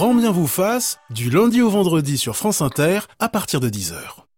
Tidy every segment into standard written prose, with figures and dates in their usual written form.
Grand bien vous fasse, du lundi au vendredi sur France Inter, à partir de 10h.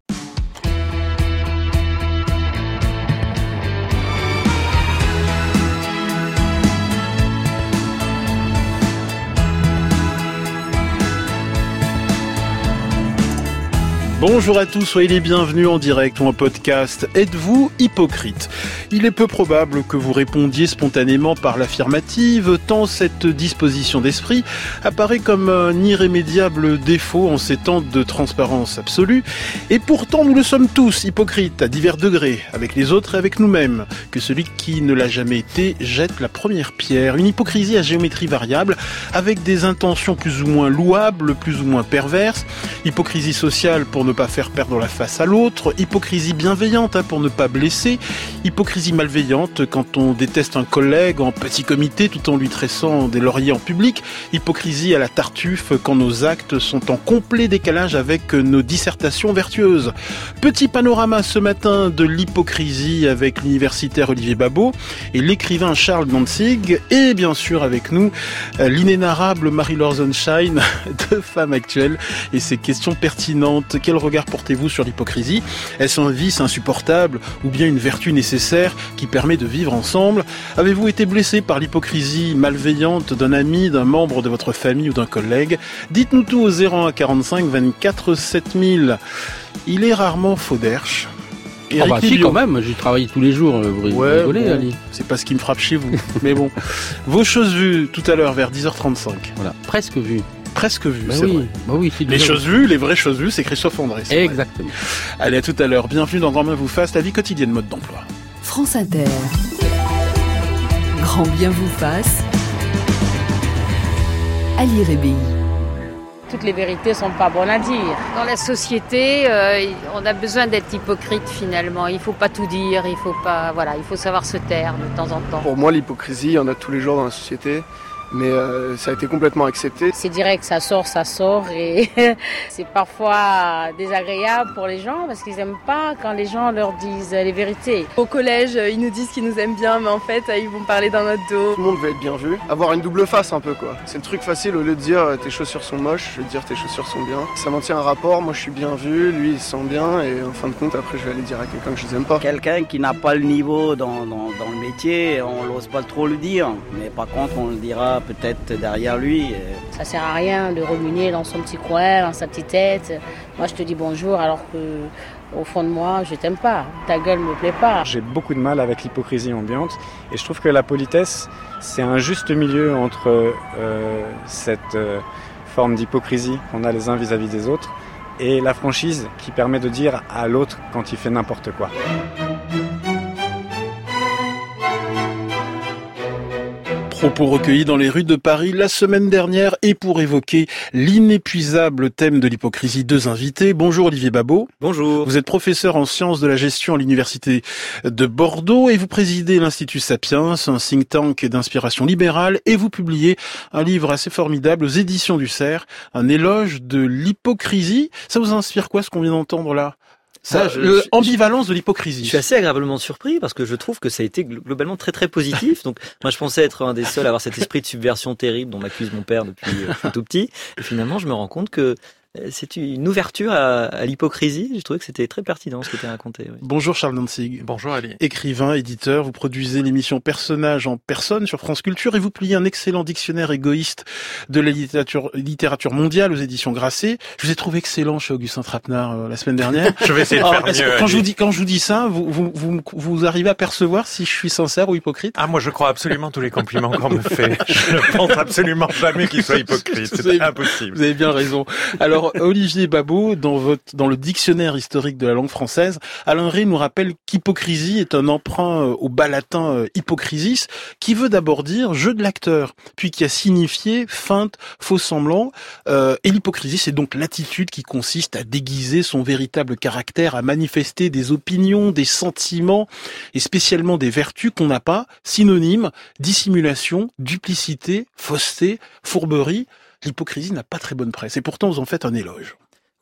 Bonjour à tous, soyez les bienvenus en direct ou en podcast. Êtes-vous hypocrite ? Il est peu probable que vous répondiez spontanément par l'affirmative, tant cette disposition d'esprit apparaît comme un irrémédiable défaut en ces temps de transparence absolue. Et pourtant, nous le sommes tous, hypocrites, à divers degrés, avec les autres et avec nous-mêmes. Que celui qui ne l'a jamais été jette la première pierre. Une hypocrisie à géométrie variable, avec des intentions plus ou moins louables, plus ou moins perverses. Hypocrisie sociale pour ne pas faire perdre la face à l'autre, hypocrisie bienveillante pour ne pas blesser, hypocrisie malveillante quand on déteste un collègue en petit comité tout en lui tressant des lauriers en public, hypocrisie à la Tartuffe quand nos actes sont en complet décalage avec nos dissertations vertueuses. Petit panorama ce matin de l'hypocrisie avec l'universitaire Olivier Babot et l'écrivain Charles Dantzig et bien sûr avec nous l'inénarrable Marie-Laure Sunshine de Femme Actuelle et ses questions pertinentes. Quel regard portez-vous sur l'hypocrisie ? Est-ce un vice insupportable ou bien une vertu nécessaire qui permet de vivre ensemble ? Avez-vous été blessé par l'hypocrisie malveillante d'un ami, d'un membre de votre famille ou d'un collègue ? Dites-nous tout au 01 45 24 7000. Il est rarement faux d'herche. Si quand même, j'y travaille tous les jours, vous rigolez, Ali. C'est pas ce qui me frappe chez vous, mais bon. Vos choses vues tout à l'heure vers 10h35. Voilà, presque vues. Presque vu, c'est oui. vrai. Bah oui, les choses vues, les vraies choses vues, c'est Christophe André. Exactement. Vrai. Allez, à tout à l'heure. Bienvenue dans Grand bien vous fasse, la vie quotidienne mode d'emploi. France Inter. Grand bien vous fasse. Ali Rébi. Toutes les vérités sont pas bonnes à dire. Dans la société, on a besoin d'être hypocrite finalement. Il faut pas tout dire, il faut savoir se taire de temps en temps. Pour moi, l'hypocrisie, il y en a tous les jours dans la société. Mais ça a été complètement accepté. C'est direct, ça sort et c'est parfois désagréable pour les gens parce qu'ils n'aiment pas quand les gens leur disent les vérités. Au collège, ils nous disent qu'ils nous aiment bien, mais en fait, ils vont parler dans notre dos. Tout le monde veut être bien vu, avoir une double face un peu quoi. C'est le truc facile, au lieu de dire tes chaussures sont moches, je vais dire tes chaussures sont bien. Ça maintient un rapport, moi je suis bien vu, lui il se sent bien et en fin de compte après je vais aller dire à quelqu'un que je les aime pas. Quelqu'un qui n'a pas le niveau dans le métier, on n'ose pas trop le dire, mais par contre on le dira peut-être derrière lui. Ça sert à rien de ruminer dans son petit coin, dans sa petite tête. Moi je te dis bonjour alors que au fond de moi je t'aime pas, ta gueule me plaît pas. J'ai beaucoup de mal avec l'hypocrisie ambiante et je trouve que la politesse c'est un juste milieu entre cette forme d'hypocrisie qu'on a les uns vis-à-vis des autres et la franchise qui permet de dire à l'autre quand il fait n'importe quoi. Propos recueillis dans les rues de Paris la semaine dernière et pour évoquer l'inépuisable thème de l'hypocrisie, deux invités. Bonjour Olivier Babot. Bonjour. Vous êtes professeur en sciences de la gestion à l'université de Bordeaux et vous présidez l'Institut Sapiens, un think tank d'inspiration libérale et vous publiez un livre assez formidable aux éditions du Cerf, un éloge de l'hypocrisie. Ça vous inspire quoi ce qu'on vient d'entendre là ? Ambivalence de l'hypocrisie. Je suis assez agréablement surpris parce que je trouve que ça a été globalement très très positif. Donc moi je pensais être un des seuls à avoir cet esprit de subversion terrible dont m'accuse mon père depuis tout petit. Et finalement je me rends compte que c'est une ouverture à l'hypocrisie. J'ai trouvé que c'était très pertinent ce qui était raconté. Oui. Bonjour Charles Dantzig. Bonjour Ali. Écrivain, éditeur, vous produisez l'émission Personnages en personne sur France Culture et vous publiez un excellent dictionnaire égoïste de la littérature mondiale aux éditions Grasset. Je vous ai trouvé excellent chez Augustin Trapenard la semaine dernière. Je vais essayer de faire mieux. Quand je vous dis ça, vous arrivez à percevoir si je suis sincère ou hypocrite ? Ah, moi je crois absolument tous les compliments qu'on me fait. Je ne pense absolument jamais qu'il soit hypocrite. C'est impossible. Vous avez bien raison. Alors, Olivier Babot, dans le dictionnaire historique de la langue française, Alain Rey nous rappelle qu'hypocrisie est un emprunt au bas latin hypocrisis, qui veut d'abord dire jeu de l'acteur, puis qui a signifié feinte, faux semblant. Et l'hypocrisie, c'est donc l'attitude qui consiste à déguiser son véritable caractère, à manifester des opinions, des sentiments, et spécialement des vertus qu'on n'a pas, synonymes, dissimulation, duplicité, fausseté, fourberie. L'hypocrisie n'a pas très bonne presse, et pourtant vous en faites un éloge.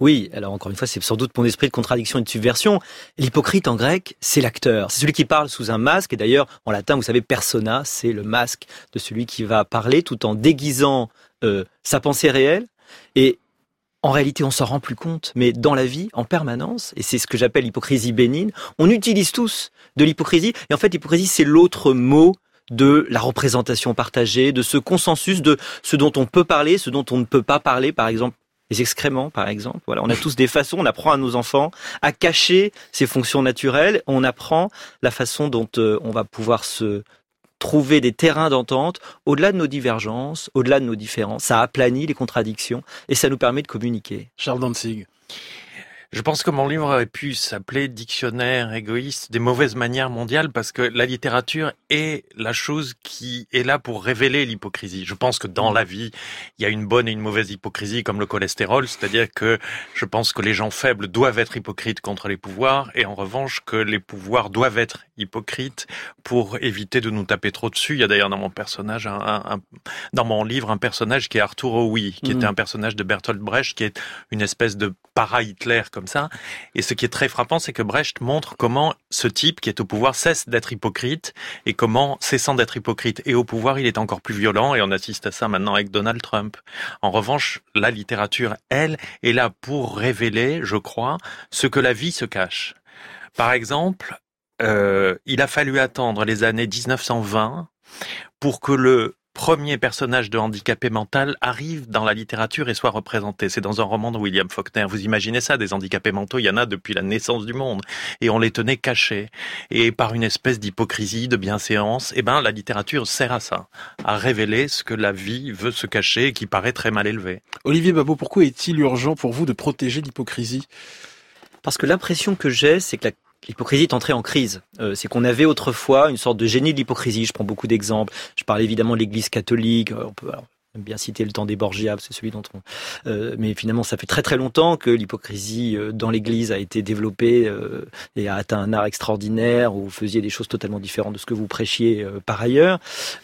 Oui, alors encore une fois, c'est sans doute mon esprit de contradiction et de subversion. L'hypocrite en grec, c'est l'acteur. C'est celui qui parle sous un masque. Et d'ailleurs, en latin, vous savez, persona, c'est le masque de celui qui va parler tout en déguisant sa pensée réelle. Et en réalité, on s'en rend plus compte. Mais dans la vie, en permanence, et c'est ce que j'appelle l'hypocrisie bénigne, on utilise tous de l'hypocrisie. Et en fait, l'hypocrisie, c'est l'autre mot de la représentation partagée, de ce consensus de ce dont on peut parler, ce dont on ne peut pas parler, par exemple. Les excréments, par exemple. Voilà, on a tous des façons, on apprend à nos enfants à cacher ces fonctions naturelles. On apprend la façon dont on va pouvoir se trouver des terrains d'entente au-delà de nos divergences, au-delà de nos différences. Ça aplanit les contradictions et ça nous permet de communiquer. Charles Dantzig. Je pense que mon livre aurait pu s'appeler Dictionnaire égoïste des mauvaises manières mondiales parce que la littérature est la chose qui est là pour révéler l'hypocrisie. Je pense que dans la vie, il y a une bonne et une mauvaise hypocrisie comme le cholestérol, c'est-à-dire que je pense que les gens faibles doivent être hypocrites contre les pouvoirs et en revanche que les pouvoirs doivent être hypocrites pour éviter de nous taper trop dessus. Il y a d'ailleurs dans mon personnage, dans mon livre, un personnage qui est Arthur Howie, qui était un personnage de Bertolt Brecht, qui est une espèce de para-Hitler comme ça. Et ce qui est très frappant, c'est que Brecht montre comment ce type qui est au pouvoir cesse d'être hypocrite et comment, cessant d'être hypocrite et au pouvoir, il est encore plus violent et on assiste à ça maintenant avec Donald Trump. En revanche, la littérature, elle, est là pour révéler, je crois, ce que la vie se cache. Par exemple, il a fallu attendre les années 1920 pour que le premier personnage de handicapé mental arrive dans la littérature et soit représenté. C'est dans un roman de William Faulkner. Vous imaginez ça, des handicapés mentaux, il y en a depuis la naissance du monde. Et on les tenait cachés. Et par une espèce d'hypocrisie, de bienséance, la littérature sert à ça, à révéler ce que la vie veut se cacher et qui paraît très mal élevé. Olivier Babot, pourquoi est-il urgent pour vous de protéger l'hypocrisie ? Parce que l'impression que j'ai, c'est que l'hypocrisie est entrée en crise. C'est qu'on avait autrefois une sorte de génie de l'hypocrisie. Je prends beaucoup d'exemples. Je parle évidemment de l'Église catholique. On peut bien citer le temps des Borgia, c'est celui dont mais finalement, ça fait très très longtemps que l'hypocrisie dans l'Église a été développée et a atteint un art extraordinaire où vous faisiez des choses totalement différentes de ce que vous prêchiez par ailleurs.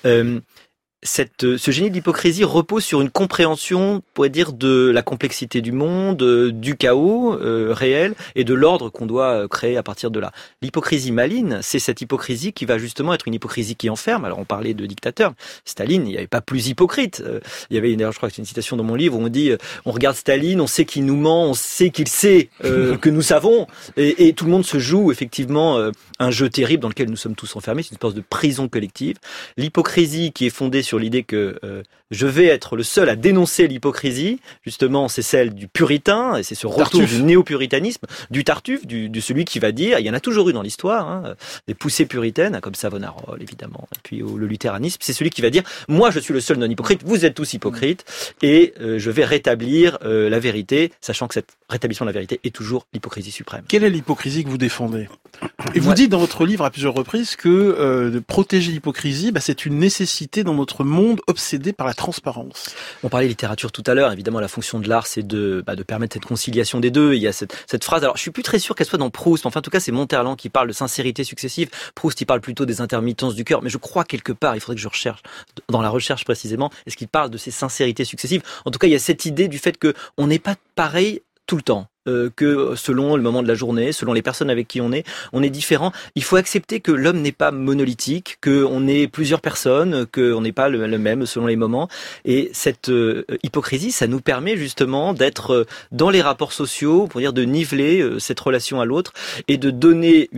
Ce génie de l'hypocrisie repose sur une compréhension, on pourrait dire, de la complexité du monde, du chaos réel et de l'ordre qu'on doit créer à partir de là. L'hypocrisie maligne, c'est cette hypocrisie qui va justement être une hypocrisie qui enferme. Alors on parlait de dictateur. Staline, il n'y avait pas plus hypocrite. Il y avait d'ailleurs, je crois que c'est une citation dans mon livre où on dit on regarde Staline, on sait qu'il nous ment, on sait qu'il sait que nous savons, et tout le monde se joue effectivement un jeu terrible dans lequel nous sommes tous enfermés. C'est une espèce de prison collective. L'hypocrisie qui est fondée sur l'idée que je vais être le seul à dénoncer l'hypocrisie, justement, c'est celle du puritain, et c'est ce retour du néo-puritanisme, du Tartuffe, de celui qui va dire, il y en a toujours eu dans l'histoire, des poussées puritaines, comme Savonarola, évidemment, et puis le luthéranisme, c'est celui qui va dire, moi je suis le seul non-hypocrite, vous êtes tous hypocrites, et je vais rétablir la vérité, sachant que cet rétablissement de la vérité est toujours l'hypocrisie suprême. Quelle est l'hypocrisie que vous défendez ? Et vous dites dans votre livre à plusieurs reprises que de protéger l'hypocrisie, c'est une nécessité dans notre monde obsédé par la transparence. On parlait littérature tout à l'heure. Évidemment, la fonction de l'art, c'est de permettre cette conciliation des deux. Il y a cette phrase. Alors, je suis plus très sûr qu'elle soit dans Proust. Enfin, en tout cas, c'est Monterland qui parle de sincérité successive. Proust, il parle plutôt des intermittences du cœur. Mais je crois quelque part, il faudrait que je recherche, dans la recherche précisément, est-ce qu'il parle de ces sincérités successives? En tout cas, il y a cette idée du fait que on n'est pas pareil tout le temps. Que selon le moment de la journée, selon les personnes avec qui on est différent. Il faut accepter que l'homme n'est pas monolithique, qu'on est plusieurs personnes, qu'on n'est pas le même selon les moments. Et cette hypocrisie, ça nous permet justement d'être dans les rapports sociaux, pour dire de niveler cette relation à l'autre et de donner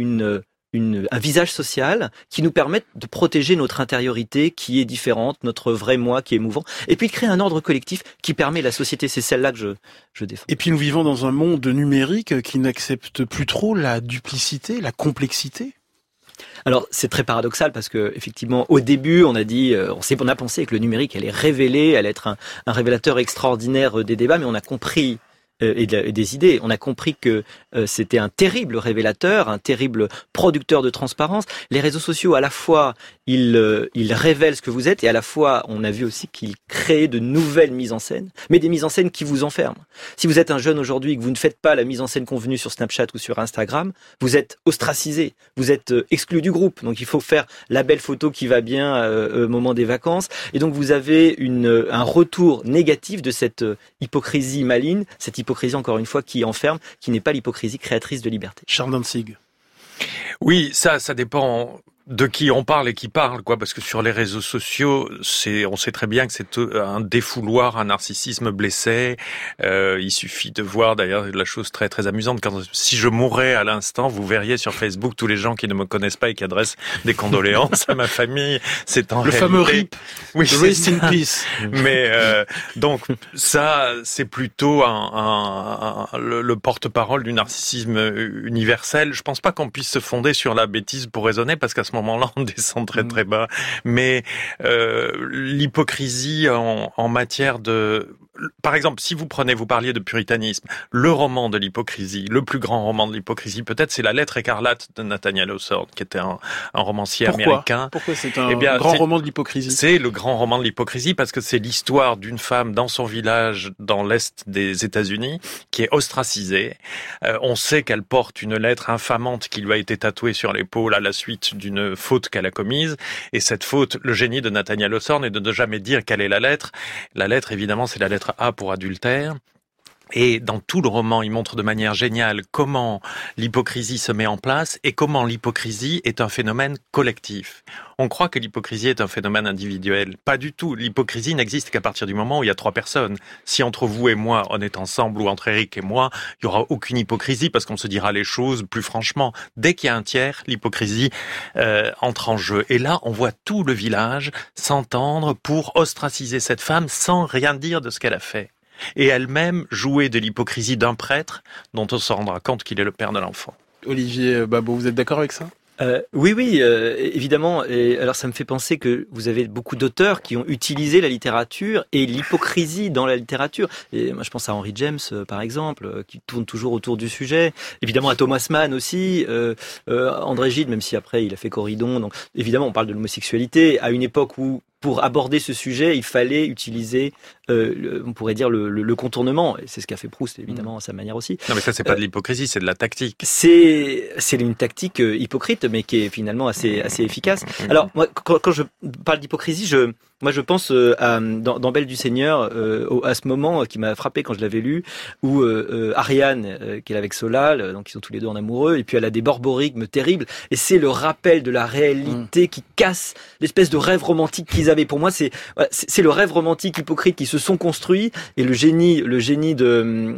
un visage social qui nous permette de protéger notre intériorité qui est différente, notre vrai moi qui est mouvant, et puis de créer un ordre collectif qui permet la société. C'est celle-là que je défends. Et puis nous vivons dans un monde numérique qui n'accepte plus trop la duplicité, la complexité. Alors c'est très paradoxal parce que effectivement au début on a dit, on a pensé que le numérique allait révéler, allait être un révélateur extraordinaire des débats, mais on a compris et des idées. On a compris que c'était un terrible révélateur, un terrible producteur de transparence. Les réseaux sociaux, à la fois, ils révèlent ce que vous êtes, et à la fois, on a vu aussi qu'ils créent de nouvelles mises en scène, mais des mises en scène qui vous enferment. Si vous êtes un jeune aujourd'hui et que vous ne faites pas la mise en scène convenue sur Snapchat ou sur Instagram, vous êtes ostracisé, vous êtes exclu du groupe. Donc il faut faire la belle photo qui va bien au moment des vacances. Et donc vous avez un retour négatif de cette hypocrisie maligne, cette hypocrisie l'hypocrisie, encore une fois, qui enferme, qui n'est pas l'hypocrisie créatrice de liberté. Charles Dantzig. Oui, ça dépend de qui on parle et qui parle, quoi, parce que sur les réseaux sociaux, on sait très bien que c'est un défouloir, un narcissisme blessé. Il suffit de voir d'ailleurs la chose très très amusante. Si je mourais à l'instant, vous verriez sur Facebook tous les gens qui ne me connaissent pas et qui adressent des condoléances à ma famille. C'est en le réalité... fameux RIP. Oui, Rest in peace. Mais donc ça, c'est plutôt le porte-parole du narcissisme universel. Je pense pas qu'on puisse se fonder sur la bêtise pour raisonner, parce qu'à ce moment-là, on descend très très bas. Mais l'hypocrisie en matière de... Par exemple, si vous parliez de puritanisme, le roman de l'hypocrisie, le plus grand roman de l'hypocrisie, peut-être, c'est La Lettre écarlate de Nathaniel Hawthorne, qui était un romancier américain. Pourquoi c'est un grand roman de l'hypocrisie? C'est le grand roman de l'hypocrisie parce que c'est l'histoire d'une femme dans son village, dans l'Est des États-Unis, qui est ostracisée. On sait qu'elle porte une lettre infamante qui lui a été tatouée sur l'épaule à la suite d'une faute qu'elle a commise. Et cette faute, le génie de Nathaniel Hawthorne est de ne jamais dire quelle est la lettre. La lettre, évidemment, c'est la lettre A pour adultère. Et dans tout le roman, il montre de manière géniale comment l'hypocrisie se met en place et comment l'hypocrisie est un phénomène collectif. On croit que l'hypocrisie est un phénomène individuel. Pas du tout. L'hypocrisie n'existe qu'à partir du moment où il y a 3 personnes. Si entre vous et moi, on est ensemble, ou entre Eric et moi, il n'y aura aucune hypocrisie parce qu'on se dira les choses plus franchement. Dès qu'il y a un tiers, l'hypocrisie entre en jeu. Et là, on voit tout le village s'entendre pour ostraciser cette femme sans rien dire de ce qu'elle a fait. Et elle-même jouer de l'hypocrisie d'un prêtre dont on se rendra compte qu'il est le père de l'enfant. Olivier Babot, vous êtes d'accord avec ça ? Oui, évidemment. Et alors, ça me fait penser que vous avez beaucoup d'auteurs qui ont utilisé la littérature et l'hypocrisie dans la littérature. Et moi, je pense à Henry James, par exemple, qui tourne toujours autour du sujet. Évidemment, à Thomas Mann aussi, André Gide, même si après il a fait Corydon. Donc, évidemment, on parle de l'homosexualité à une époque où, pour aborder ce sujet, il fallait utiliser, on pourrait dire, le contournement. Et c'est ce qu'a fait Proust, évidemment, à sa manière aussi. Non, mais ça, c'est pas de l'hypocrisie, c'est de la tactique. C'est une tactique hypocrite, mais qui est finalement assez efficace. Alors, moi, quand je parle d'hypocrisie, je pense dans Belle du Seigneur, à ce moment qui m'a frappé quand je l'avais lu, où Ariane, qui est avec Solal, donc ils sont tous les deux en amoureux, et puis elle a des borborigmes terribles, et c'est le rappel de la réalité qui casse l'espèce de rêve romantique qu'ils avaient. Pour moi, c'est le rêve romantique hypocrite qui se sont construits, et le génie de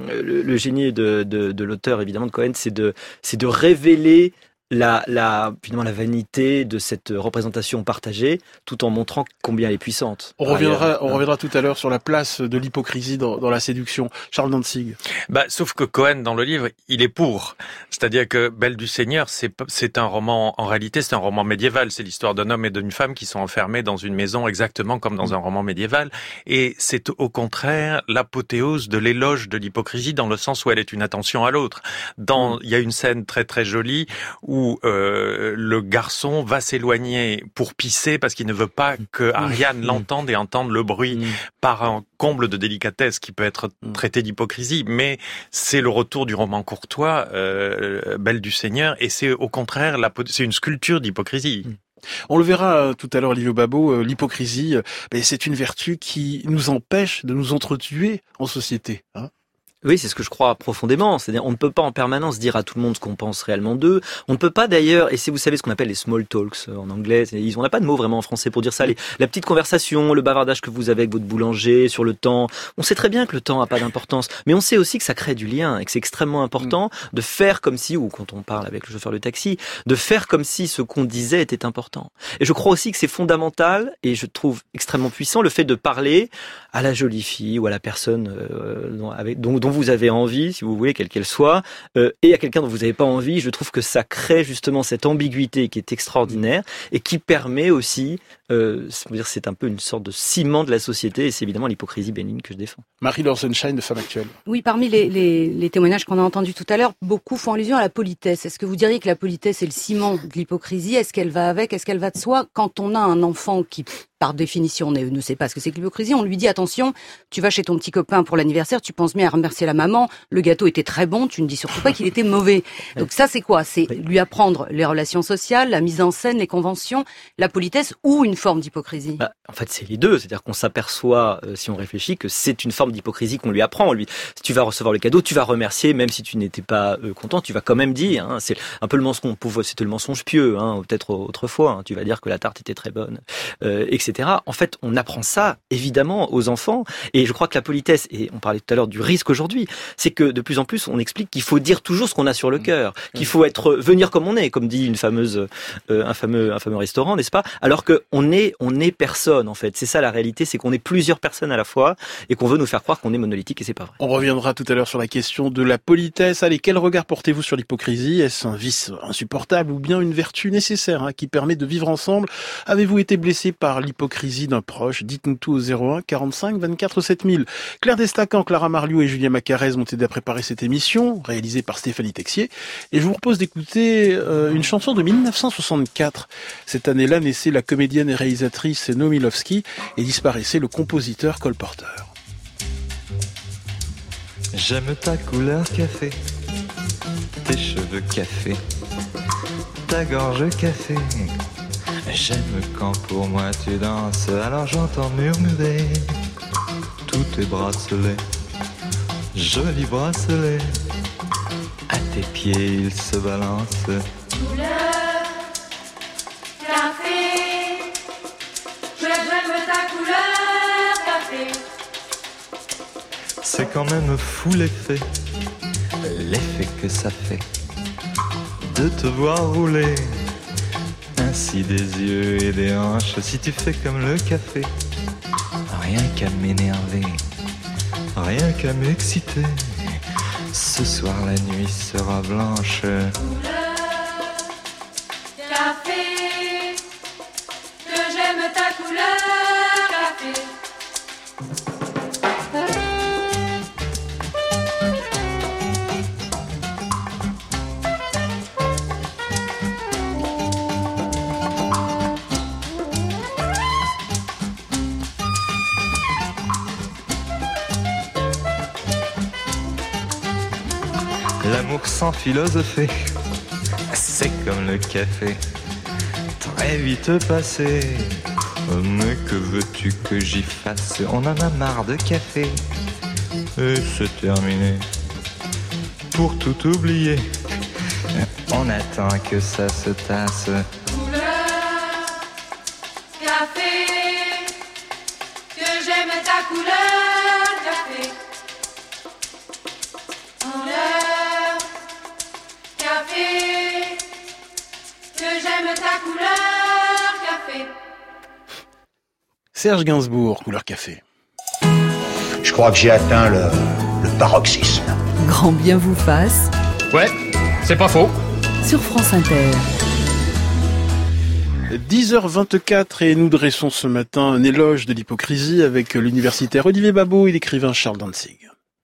l'auteur, évidemment, de Cohen, c'est de révéler finalement la vanité de cette représentation partagée, tout en montrant combien elle est puissante. On reviendra tout à l'heure sur la place de l'hypocrisie dans la séduction. Charles Dantzig. Sauf que Cohen, dans le livre, il est pour. C'est-à-dire que Belle du Seigneur, c'est un roman, en réalité, c'est un roman médiéval. C'est l'histoire d'un homme et d'une femme qui sont enfermés dans une maison exactement comme dans un roman médiéval. Et c'est au contraire l'apothéose de l'éloge de l'hypocrisie dans le sens où elle est une attention à l'autre. Il y a une scène très très jolie où le garçon va s'éloigner pour pisser parce qu'il ne veut pas que Ariane l'entende et entende le bruit par un comble de délicatesse qui peut être traité d'hypocrisie, mais c'est le retour du roman courtois, Belle du Seigneur, et c'est au contraire c'est une sculpture d'hypocrisie. On le verra tout à l'heure, Olivier Babot, l'hypocrisie, c'est une vertu qui nous empêche de nous entretuer en société. Oui, c'est ce que je crois profondément. C'est-à-dire, on ne peut pas en permanence dire à tout le monde ce qu'on pense réellement d'eux. On ne peut pas d'ailleurs, et c'est, vous savez, ce qu'on appelle les small talks en anglais. On n'a pas de mot vraiment en français pour dire ça. La petite conversation, le bavardage que vous avez avec votre boulanger sur le temps. On sait très bien que le temps n'a pas d'importance, mais on sait aussi que ça crée du lien et que c'est extrêmement important de faire comme si, ou quand on parle avec le chauffeur de taxi, de faire comme si ce qu'on disait était important. Et je crois aussi que c'est fondamental, et je trouve extrêmement puissant, le fait de parler à la jolie fille ou à la personne dont vous avez envie, si vous voulez, quelle qu'elle soit, et à quelqu'un dont vous n'avez pas envie. Je trouve que ça crée justement cette ambiguïté qui est extraordinaire et qui permet aussi, c'est un peu une sorte de ciment de la société, et c'est évidemment l'hypocrisie bénigne que je défends. Marie-Laure Sunshine de Femme Actuelle. Oui, parmi les témoignages qu'on a entendus tout à l'heure, beaucoup font allusion à la politesse. Est-ce que vous diriez que la politesse est le ciment de l'hypocrisie ? Est-ce qu'elle va avec ? Est-ce qu'elle va de soi ? Quand on a un enfant qui, par définition, ne sait pas ce que c'est que l'hypocrisie, on lui dit attention, tu vas chez ton petit copain pour l'anniversaire, tu penses bien à remercier remercier la maman. Le gâteau était très bon, tu ne dis surtout pas qu'il était mauvais. Donc ça, c'est quoi? C'est lui apprendre les relations sociales, la mise en scène, les conventions, la politesse ou une forme d'hypocrisie? En fait, c'est les deux. C'est-à-dire qu'on s'aperçoit, si on réfléchit, que c'est une forme d'hypocrisie qu'on lui apprend. Si tu vas recevoir le cadeau, tu vas remercier, même si tu n'étais pas content, tu vas quand même dire. Hein, c'est un peu le mensonge. C'était le mensonge pieux, hein, peut-être autrefois. Hein, tu vas dire que la tarte était très bonne, etc. En fait, on apprend ça évidemment aux enfants. Et je crois que la politesse, et on parlait tout à l'heure du risque aujourd'hui, c'est que de plus en plus, on explique qu'il faut dire toujours ce qu'on a sur le cœur, qu'il faut venir comme on est, comme dit un fameux restaurant, n'est-ce pas? Alors que on est personne. En fait, c'est ça la réalité, c'est qu'on est plusieurs personnes à la fois et qu'on veut nous faire croire qu'on est monolithique et c'est pas vrai. On reviendra tout à l'heure sur la question de la politesse. Allez, quel regard portez-vous sur l'hypocrisie? Est-ce un vice insupportable ou bien une vertu nécessaire qui permet de vivre ensemble? Avez-vous été blessé par l'hypocrisie d'un proche? Dites-nous tout au 01 45 24 7000. Claire Destacan, Clara Marliou et Julien Macarez m'ont aidé à préparer cette émission, réalisée par Stéphanie Texier. Et je vous propose d'écouter une chanson de 1964. Cette année-là naissait la comédienne et réalisatrice Naomi Lovski et disparaissait le compositeur Cole Porter. J'aime ta couleur café, tes cheveux café, ta gorge café. J'aime quand pour moi tu danses, alors j'entends murmurer tous tes bracelets, jolis bracelets. À tes pieds ils se balancent. Couleur café, j'aime ta couleur café. C'est quand même fou l'effet que ça fait de te voir rouler ainsi des yeux et des hanches. Si tu fais comme le café, rien qu'à m'énerver, rien qu'à m'exciter. Ce soir la nuit sera blanche. Couleur café, que j'aime ta couleur café. L'amour sans philosopher, c'est comme le café, très vite passé. Mais que veux-tu que j'y fasse? On en a marre de café, et c'est terminé. Pour tout oublier, on attend que ça se tasse. Couleur café, que j'aime ta couleur café. Couleur café, que j'aime ta couleur café. Serge Gainsbourg, couleur café. Je crois que j'ai atteint le paroxysme. Grand bien vous fasse. Ouais, c'est pas faux. Sur France Inter. 10h24 et nous dressons ce matin un éloge de l'hypocrisie avec l'universitaire Olivier Babot et l'écrivain Charles Dantzig.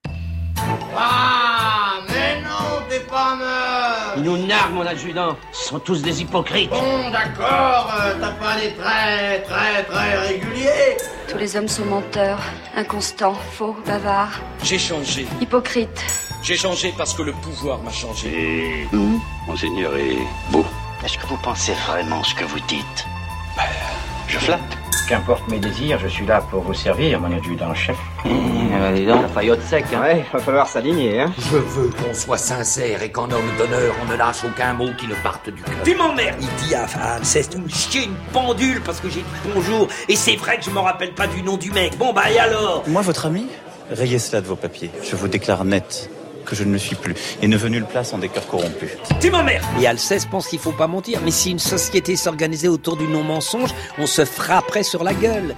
Ah, mais non, t'es pas meuf. Ils nous narguent, mon adjudant. Ils sont tous des hypocrites. Bon, d'accord, t'as pas des traits très réguliers. Tous les hommes sont menteurs, inconstants, faux, bavards. J'ai changé. Hypocrites. J'ai changé parce que le pouvoir m'a changé. Et Monseigneur est beau. Est-ce que vous pensez vraiment ce que vous dites? Je flatte. Qu'importe mes désirs, je suis là pour vous servir, mon adjudant-chef. Dis donc, la faillotte sec, hein. Ouais, va falloir s'aligner, hein. Je veux qu'on soit sincère et qu'en homme d'honneur, on ne lâche aucun mot qui ne parte du cœur. Tu m'emmerdes. Il dit à Alceste de me chier une pendule parce que j'ai dit bonjour. Et c'est vrai que je me rappelle pas du nom du mec. Bon, bah, et alors? Moi, votre ami, rayez cela de vos papiers. Je vous déclare net que je ne le suis plus. Et ne veut nulle place en des cœurs corrompus. Tu m'emmerdes. Et Alceste pense qu'il faut pas mentir. Mais si une société s'organisait autour du non-mensonge, on se frapperait sur la gueule.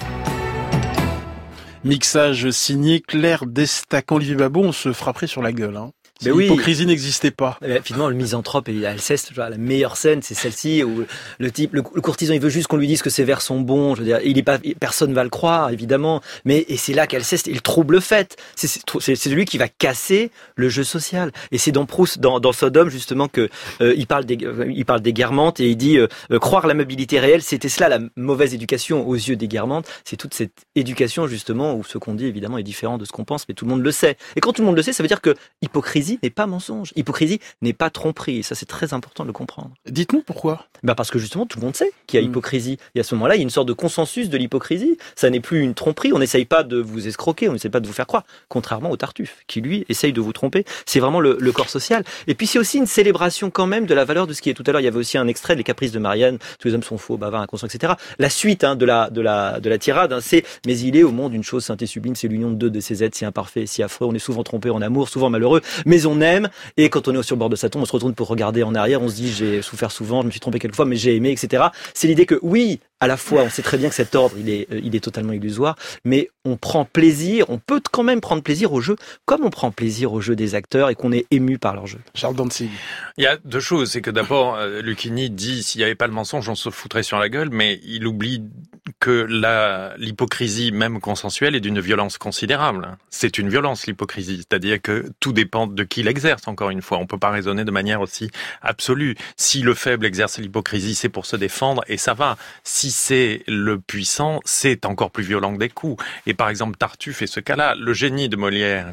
Mixage signé Claire Destacan, Olivier Babot, on se frapperait sur la gueule. Si l'hypocrisie n'existait pas. Finalement, le misanthrope et Alceste, la meilleure scène, c'est celle-ci où le courtisan, il veut juste qu'on lui dise que ses vers sont bons. Je veux dire, personne va le croire, évidemment. Et c'est là qu'Alceste, il trouble le fait. C'est lui qui va casser le jeu social. Et c'est dans Proust, dans Sodome, justement, que il parle des Guermantes et il dit croire l'amabilité réelle, c'était cela la mauvaise éducation aux yeux des Guermantes. C'est toute cette éducation, justement, où ce qu'on dit, évidemment, est différent de ce qu'on pense, mais tout le monde le sait. Et quand tout le monde le sait, ça veut dire que hypocrisie n'est pas mensonge. Hypocrisie n'est pas tromperie. Et ça, c'est très important de le comprendre. Dites-nous pourquoi. Parce que justement, tout le monde sait qu'il y a hypocrisie. Et à ce moment-là, il y a une sorte de consensus de l'hypocrisie. Ça n'est plus une tromperie. On n'essaye pas de vous escroquer. On n'essaye pas de vous faire croire. Contrairement au Tartuffe, qui lui essaye de vous tromper. C'est vraiment le corps social. Et puis, c'est aussi une célébration quand même de la valeur de ce qui est. Tout à l'heure, il y avait aussi un extrait des Caprices de Marianne. Tous les hommes sont faux, bavards, inconscients, etc. La suite de la tirade, c'est « Mais il est au monde une chose sainte et sublime, c'est l'union de deux de ses êtres si imparfaits, si affreux. On est souvent trompé en amour, souvent malheureux, mais on aime. Et quand on est sur le bord de sa tombe, on se retourne pour regarder en arrière. On se dit j'ai souffert souvent, je me suis trompé quelquefois, mais j'ai aimé, etc. » C'est l'idée que oui, à la fois, on sait très bien que cet ordre, il est totalement illusoire, mais on prend plaisir, on peut quand même prendre plaisir au jeu, comme on prend plaisir au jeu des acteurs et qu'on est ému par leur jeu. Charles Dantzig. Il y a deux choses, c'est que d'abord, Lucchini dit s'il n'y avait pas le mensonge, on se foutrait sur la gueule, mais il oublie que l'hypocrisie, même consensuelle, est d'une violence considérable. C'est une violence, l'hypocrisie, c'est-à-dire que tout dépend de qui l'exerce, encore une fois. On peut pas raisonner de manière aussi absolue. Si le faible exerce l'hypocrisie, c'est pour se défendre, et ça va. Si c'est le puissant, c'est encore plus violent que des coups. Et par exemple, Tartuffe est ce cas-là. Le génie de Molière,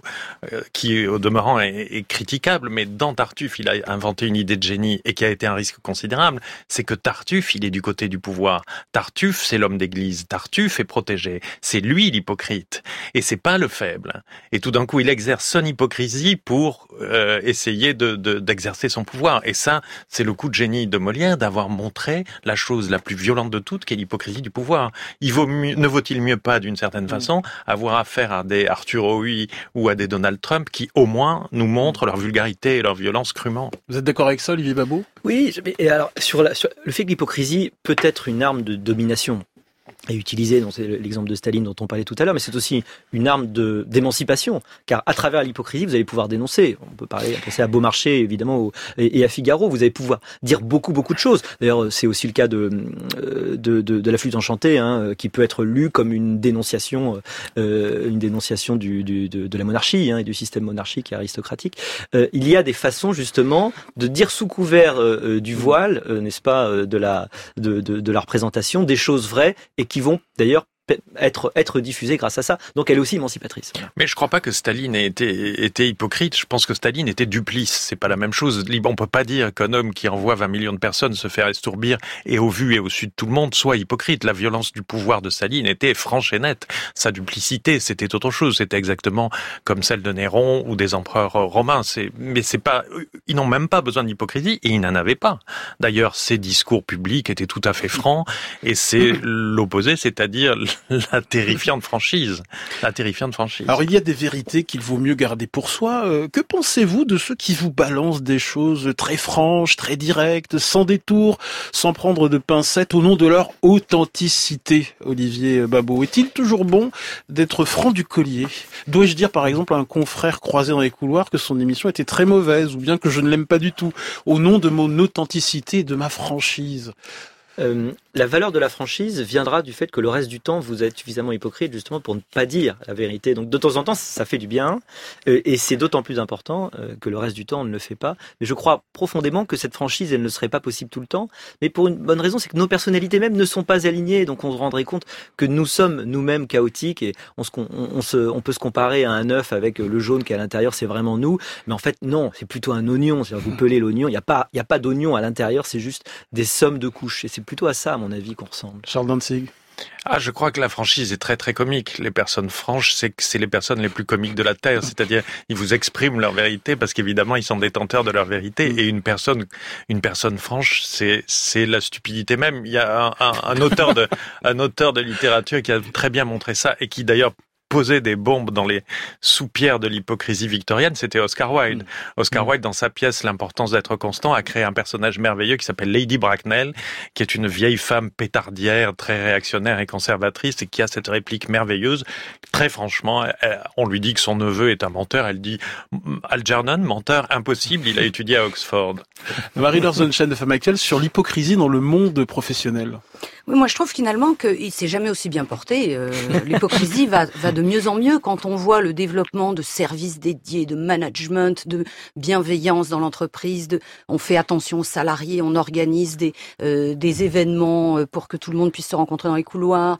qui au demeurant est critiquable, mais dans Tartuffe, il a inventé une idée de génie et qui a été un risque considérable, c'est que Tartuffe, il est du côté du pouvoir. Tartuffe, c'est l'homme d'église. Tartuffe est protégé. C'est lui l'hypocrite. Et c'est pas le faible. Et tout d'un coup, il exerce son hypocrisie pour essayer d'exercer son pouvoir. Et ça, c'est le coup de génie de Molière d'avoir montré la chose la plus violente de toutes, qui est l'hypocrisie du pouvoir. Ne vaut-il mieux pas, d'une certaine façon, avoir affaire à des Arthur Huy ou à des Donald Trump qui, au moins, nous montrent leur vulgarité et leur violence crûment. Vous êtes d'accord avec ça, Olivier Babot ? Oui, et alors, sur le fait que l'hypocrisie peut être une arme de domination, est utilisé, donc c'est l'exemple de Staline dont on parlait tout à l'heure, mais c'est aussi une arme d'émancipation, car à travers l'hypocrisie, vous allez pouvoir dénoncer. On peut penser à Beaumarchais, évidemment, et à Figaro, vous allez pouvoir dire beaucoup de choses. D'ailleurs, c'est aussi le cas de la flûte enchantée, qui peut être lue comme une dénonciation de la monarchie, et du système monarchique et aristocratique. Il y a des façons, justement, de dire sous couvert du voile, n'est-ce pas, de la représentation, des choses vraies, et qui vont d'ailleurs être diffusée grâce à ça. Donc elle est aussi émancipatrice. Mais je crois pas que Staline ait été hypocrite. Je pense que Staline était duplice. C'est pas la même chose. On peut pas dire qu'un homme qui envoie 20 millions de personnes se faire estourbir et au vu et au su de tout le monde soit hypocrite. La violence du pouvoir de Staline était franche et nette. Sa duplicité, c'était autre chose. C'était exactement comme celle de Néron ou des empereurs romains. Mais c'est pas, ils n'ont même pas besoin d'hypocrisie et ils n'en avaient pas. D'ailleurs, ses discours publics étaient tout à fait francs et c'est l'opposé, c'est-à-dire la terrifiante franchise. Alors, il y a des vérités qu'il vaut mieux garder pour soi. Que pensez-vous de ceux qui vous balancent des choses très franches, très directes, sans détour, sans prendre de pincettes, au nom de leur authenticité, Olivier Babot? Est-il toujours bon d'être franc du collier? Dois-je dire, par exemple, à un confrère croisé dans les couloirs que son émission était très mauvaise, ou bien que je ne l'aime pas du tout, au nom de mon authenticité et de ma franchise? La valeur de la franchise viendra du fait que le reste du temps, vous êtes suffisamment hypocrite justement pour ne pas dire la vérité. Donc de temps en temps, ça fait du bien et c'est d'autant plus important que le reste du temps, on ne le fait pas. Mais je crois profondément que cette franchise, elle ne serait pas possible tout le temps. Mais pour une bonne raison, c'est que nos personnalités même ne sont pas alignées. Donc on se rendrait compte que nous sommes nous-mêmes chaotiques et on peut se comparer à un œuf avec le jaune qui est à l'intérieur, c'est vraiment nous. Mais en fait, non, c'est plutôt un oignon. C'est-à-dire vous pelez l'oignon, il y a pas d'oignon à l'intérieur, c'est juste des sommes de couches. Et c'est plutôt à ça, à mon avis, qu'on ressemble. Charles Dantzig. Je crois que la franchise est très très comique. Les personnes franches, c'est les personnes les plus comiques de la Terre. C'est-à-dire, ils vous expriment leur vérité parce qu'évidemment, ils sont détenteurs de leur vérité. Et une personne franche, c'est la stupidité même. Il y a un auteur de littérature qui a très bien montré ça et qui d'ailleurs posait des bombes dans les soupières de l'hypocrisie victorienne, c'était Oscar Wilde. Oscar Wilde, dans sa pièce L'importance d'être constant, a créé un personnage merveilleux qui s'appelle Lady Bracknell, qui est une vieille femme pétardière, très réactionnaire et conservatrice, et qui a cette réplique merveilleuse. Très franchement, on lui dit que son neveu est un menteur. Elle dit « Algernon, menteur, impossible, il a étudié à Oxford ». Marie-Laure Sonnenschein de Femme Actuelle, sur l'hypocrisie dans le monde professionnel. Oui, moi je trouve finalement qu'il s'est jamais aussi bien porté. L'hypocrisie va de mieux en mieux quand on voit le développement de services dédiés, de management, de bienveillance dans l'entreprise. On fait attention aux salariés, on organise des événements pour que tout le monde puisse se rencontrer dans les couloirs,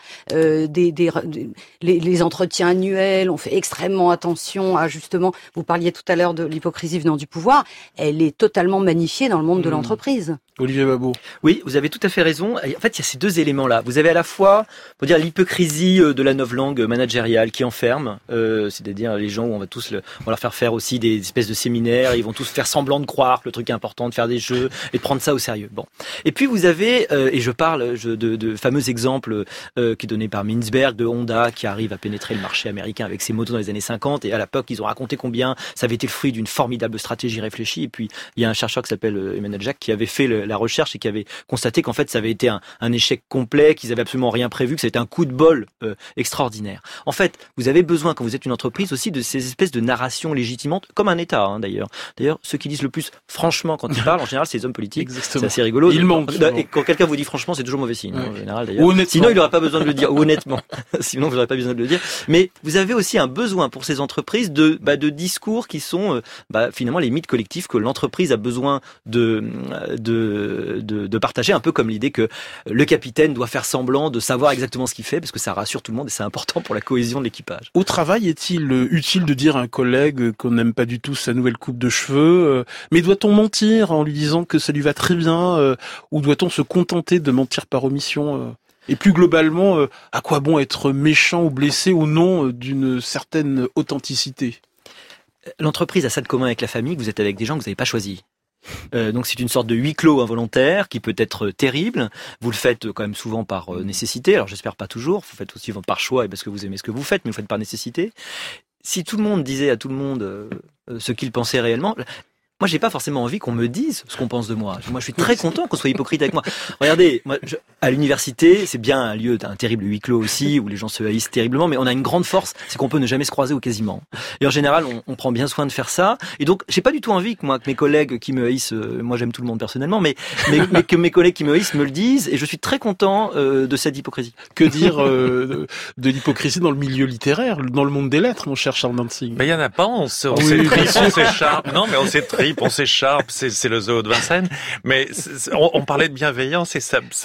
les entretiens annuels. On fait extrêmement attention à justement. Vous parliez tout à l'heure de l'hypocrisie venant du pouvoir. Elle est totalement magnifiée dans le monde de l'entreprise. Olivier Babot. Oui, vous avez tout à fait raison. En fait, il y a ces deux éléments-là. Vous avez à la fois, pour dire, l'hypocrisie de la novlangue managériale qui enferme, c'est-à-dire les gens où on va leur faire faire aussi des espèces de séminaires, ils vont tous faire semblant de croire que le truc est important, de faire des jeux et de prendre ça au sérieux. Bon. Et puis vous avez, et je parle de fameux exemples qui est donné par Mintzberg de Honda qui arrive à pénétrer le marché américain avec ses motos dans les années 50, et à l'époque ils ont raconté combien ça avait été le fruit d'une formidable stratégie réfléchie. Et puis il y a un chercheur qui s'appelle Emmanuel Jacques qui avait fait la recherche et qui avait constaté qu'en fait ça avait été un échec complet, qu'ils avaient absolument rien prévu, que c'était un coup de bol extraordinaire. En fait, vous avez besoin, quand vous êtes une entreprise, aussi de ces espèces de narrations légitimantes, comme un État d'ailleurs. D'ailleurs, ceux qui disent le plus franchement quand ils parlent, en général, c'est les hommes politiques. Exactement. C'est assez rigolo. Ils mentent. Et quand quelqu'un vous dit franchement, c'est toujours mauvais signe, en général d'ailleurs. Sinon, il n'aurait pas besoin de le dire. Ou honnêtement. Sinon, vous n'aurez pas besoin de le dire. Mais vous avez aussi un besoin pour ces entreprises de discours qui sont finalement les mythes collectifs que l'entreprise a besoin de partager, un peu comme l'idée que le capitaine doit faire semblant de savoir exactement ce qu'il fait, parce que ça rassure tout le monde et c'est important pour la cohésion de l'équipage. Au travail, est-il utile de dire à un collègue qu'on n'aime pas du tout sa nouvelle coupe de cheveux, mais doit-on mentir en lui disant que ça lui va très bien, ou doit-on se contenter de mentir par omission Et plus globalement, à quoi bon être méchant ou blessé au nom d'une certaine authenticité? L'entreprise a ça de commun avec la famille, que vous êtes avec des gens que vous n'avez pas choisis. Donc c'est une sorte de huis clos involontaire qui peut être terrible. Vous le faites quand même souvent par nécessité. Alors j'espère pas toujours. Vous faites aussi par choix et parce que vous aimez ce que vous faites, mais vous le faites par nécessité. Si tout le monde disait à tout le monde ce qu'il pensait réellement, moi j'ai pas forcément envie qu'on me dise ce qu'on pense de moi. Moi je suis très content qu'on soit hypocrite avec moi. Regardez, à l'université, c'est bien un terrible huis clos aussi, où les gens se haïssent terriblement, mais on a une grande force, c'est qu'on peut ne jamais se croiser ou quasiment. Et en général, on prend bien soin de faire ça. Et donc, j'ai pas du tout envie que mes collègues qui me haïssent, moi j'aime tout le monde personnellement, mais que mes collègues qui me haïssent me le disent, et je suis très content de cette hypocrisie. Que dire de l'hypocrisie dans le milieu littéraire, dans le monde des lettres, mon cher Charles Dancing? Mais il y en a pas, on s'écharpe. Non, mais on s'étripe, on s'écharpe, c'est le zoo de Vincennes. Mais on parlait de bienveillance et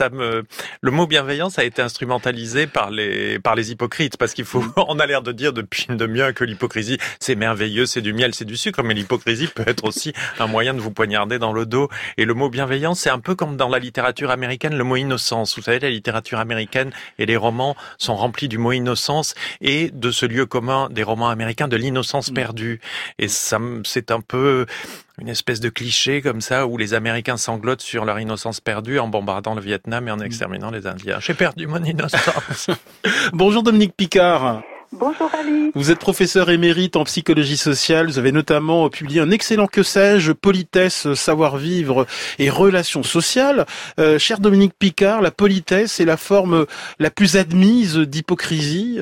le mot bienveillance a été instrumentalisé par les hypocrites, parce on a l'air de dire depuis une demi-heure que l'hypocrisie c'est merveilleux, c'est du miel, c'est du sucre, mais l'hypocrisie peut être aussi un moyen de vous poignarder dans le dos. Et le mot bienveillance, c'est un peu comme dans la littérature américaine, le mot innocence. Vous savez, la littérature américaine et les romans sont remplis du mot innocence et de ce lieu commun des romans américains de l'innocence perdue. Et ça, c'est un peu une espèce de cliché comme ça où les Américains sanglotent sur leur innocence perdue en bombardant le Vietnam et en exterminant les Indiens. J'ai perdu mon innocence. Bonjour Dominique Picard. Bonjour Ali. Vous êtes professeur émérite en psychologie sociale. Vous avez notamment publié un excellent Que sais-je, politesse, savoir-vivre et relations sociales. Cher Dominique Picard, la politesse est la forme la plus admise d'hypocrisie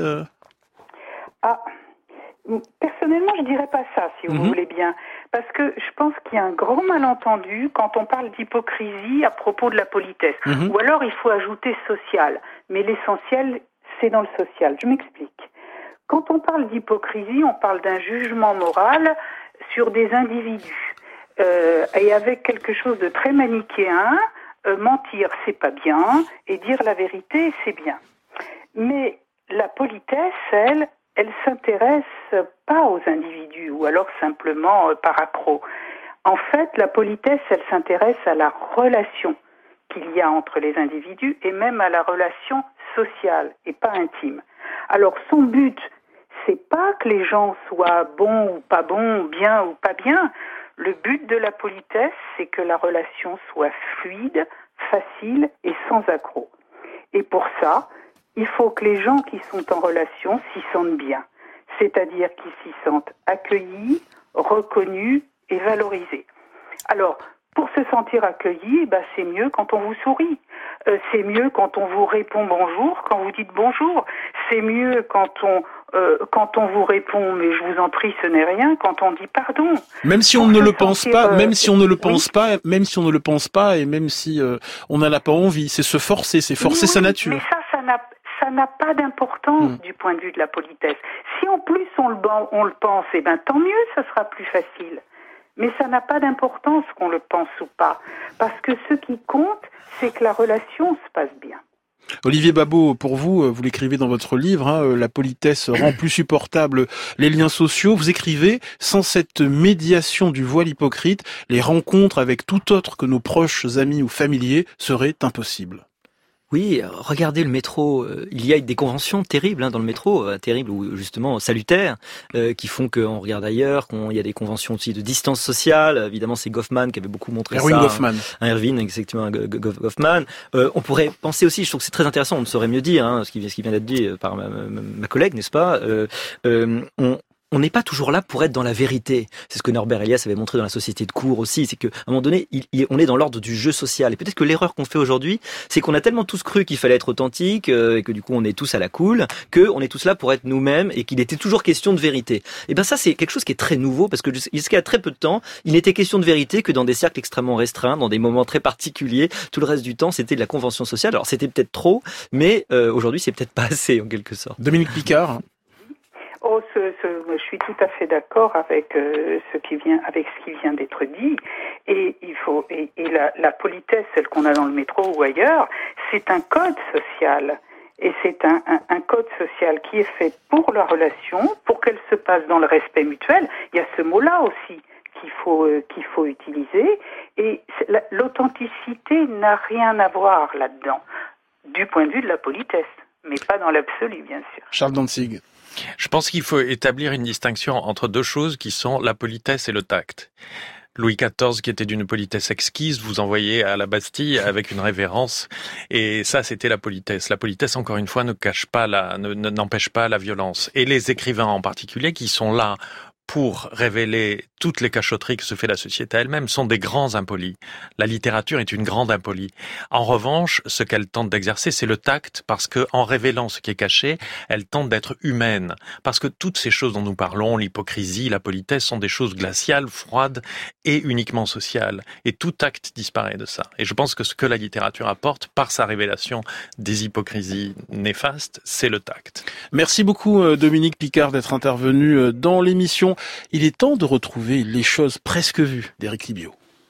Personnellement, je dirais pas ça, si vous voulez bien. Parce que je pense qu'il y a un grand malentendu quand on parle d'hypocrisie à propos de la politesse. Ou alors, il faut ajouter social. Mais l'essentiel, c'est dans le social. Je m'explique. Quand on parle d'hypocrisie, on parle d'un jugement moral sur des individus. Et avec quelque chose de très manichéen, mentir, c'est pas bien, et dire la vérité, c'est bien. Mais la politesse, elle s'intéresse pas aux individus, ou alors simplement par accro. En fait, la politesse, elle s'intéresse à la relation qu'il y a entre les individus, et même à la relation sociale, et pas intime. Alors, son but, c'est pas que les gens soient bons ou pas bons, bien ou pas bien. Le but de la politesse, c'est que la relation soit fluide, facile et sans accroc. Et pour ça, il faut que les gens qui sont en relation s'y sentent bien. c'est-à-dire qu'ils s'y sentent accueillis, reconnus et valorisés. Alors, pour se sentir accueilli, c'est mieux quand on vous sourit. C'est mieux quand on vous répond bonjour, quand vous dites bonjour. C'est mieux quand on vous répond mais je vous en prie, ce n'est rien, quand on dit pardon. Même si on ne le pense pas, même si on ne le pense pas, même si on ne le pense pas et même si on n'en a pas envie, c'est se forcer, c'est forcer sa nature. Mais ça n'a pas d'importance du point de vue de la politesse. Si en plus on le pense, tant mieux, ça sera plus facile. Mais ça n'a pas d'importance qu'on le pense ou pas. Parce que ce qui compte, c'est que la relation se passe bien. Olivier Babot, pour vous, vous l'écrivez dans votre livre, la politesse rend plus supportables les liens sociaux. Vous écrivez, sans cette médiation du voile hypocrite, les rencontres avec tout autre que nos proches amis ou familiers seraient impossibles. Oui, regardez le métro. Il y a des conventions terribles dans le métro, terribles ou justement salutaires, qui font qu'on regarde ailleurs, qu'il y a des conventions aussi de distance sociale. Évidemment, c'est Goffman qui avait beaucoup montré Erwin ça. Goffman. Irving, exactement, Goffman. On pourrait penser aussi, je trouve que c'est très intéressant, on ne saurait mieux dire, ce qui vient d'être dit par ma collègue, n'est-ce pas on n'est pas toujours là pour être dans la vérité. C'est ce que Norbert Elias avait montré dans la société de cours aussi, c'est qu'à un moment donné, on est dans l'ordre du jeu social. Et peut-être que l'erreur qu'on fait aujourd'hui, c'est qu'on a tellement tous cru qu'il fallait être authentique, et que du coup on est tous à la cool, qu'on est tous là pour être nous-mêmes, et qu'il était toujours question de vérité. Et ça c'est quelque chose qui est très nouveau, parce que jusqu'à très peu de temps, il n'était question de vérité que dans des cercles extrêmement restreints, dans des moments très particuliers. Tout le reste du temps, c'était de la convention sociale. Alors c'était peut-être trop, mais aujourd'hui c'est peut-être pas assez en quelque sorte. Dominique Picard. Je suis tout à fait d'accord avec ce qui vient d'être dit. Et la politesse, celle qu'on a dans le métro ou ailleurs, c'est un code social. Et c'est un code social qui est fait pour la relation, pour qu'elle se passe dans le respect mutuel. Il y a ce mot-là aussi qu'il faut utiliser. Et l'authenticité n'a rien à voir là-dedans, du point de vue de la politesse, mais pas dans l'absolu, bien sûr. Charles Dantzig. Je pense qu'il faut établir une distinction entre deux choses qui sont la politesse et le tact. Louis XIV, qui était d'une politesse exquise, vous envoyait à la Bastille avec une révérence, et ça, c'était la politesse. La politesse, encore une fois, n'empêche pas la violence. Et les écrivains en particulier, qui sont là pour révéler toutes les cachotteries que se fait la société elle-même, sont des grands impolis. La littérature est une grande impolie. En revanche, ce qu'elle tente d'exercer, c'est le tact, parce que en révélant ce qui est caché, elle tente d'être humaine. Parce que toutes ces choses dont nous parlons, l'hypocrisie, la politesse, sont des choses glaciales, froides et uniquement sociales. Et tout tact disparaît de ça. Et je pense que ce que la littérature apporte, par sa révélation des hypocrisies néfastes, c'est le tact. Merci beaucoup Dominique Picard d'être intervenu dans l'émission. Il est temps de retrouver les choses presque vues d'Éric Libio.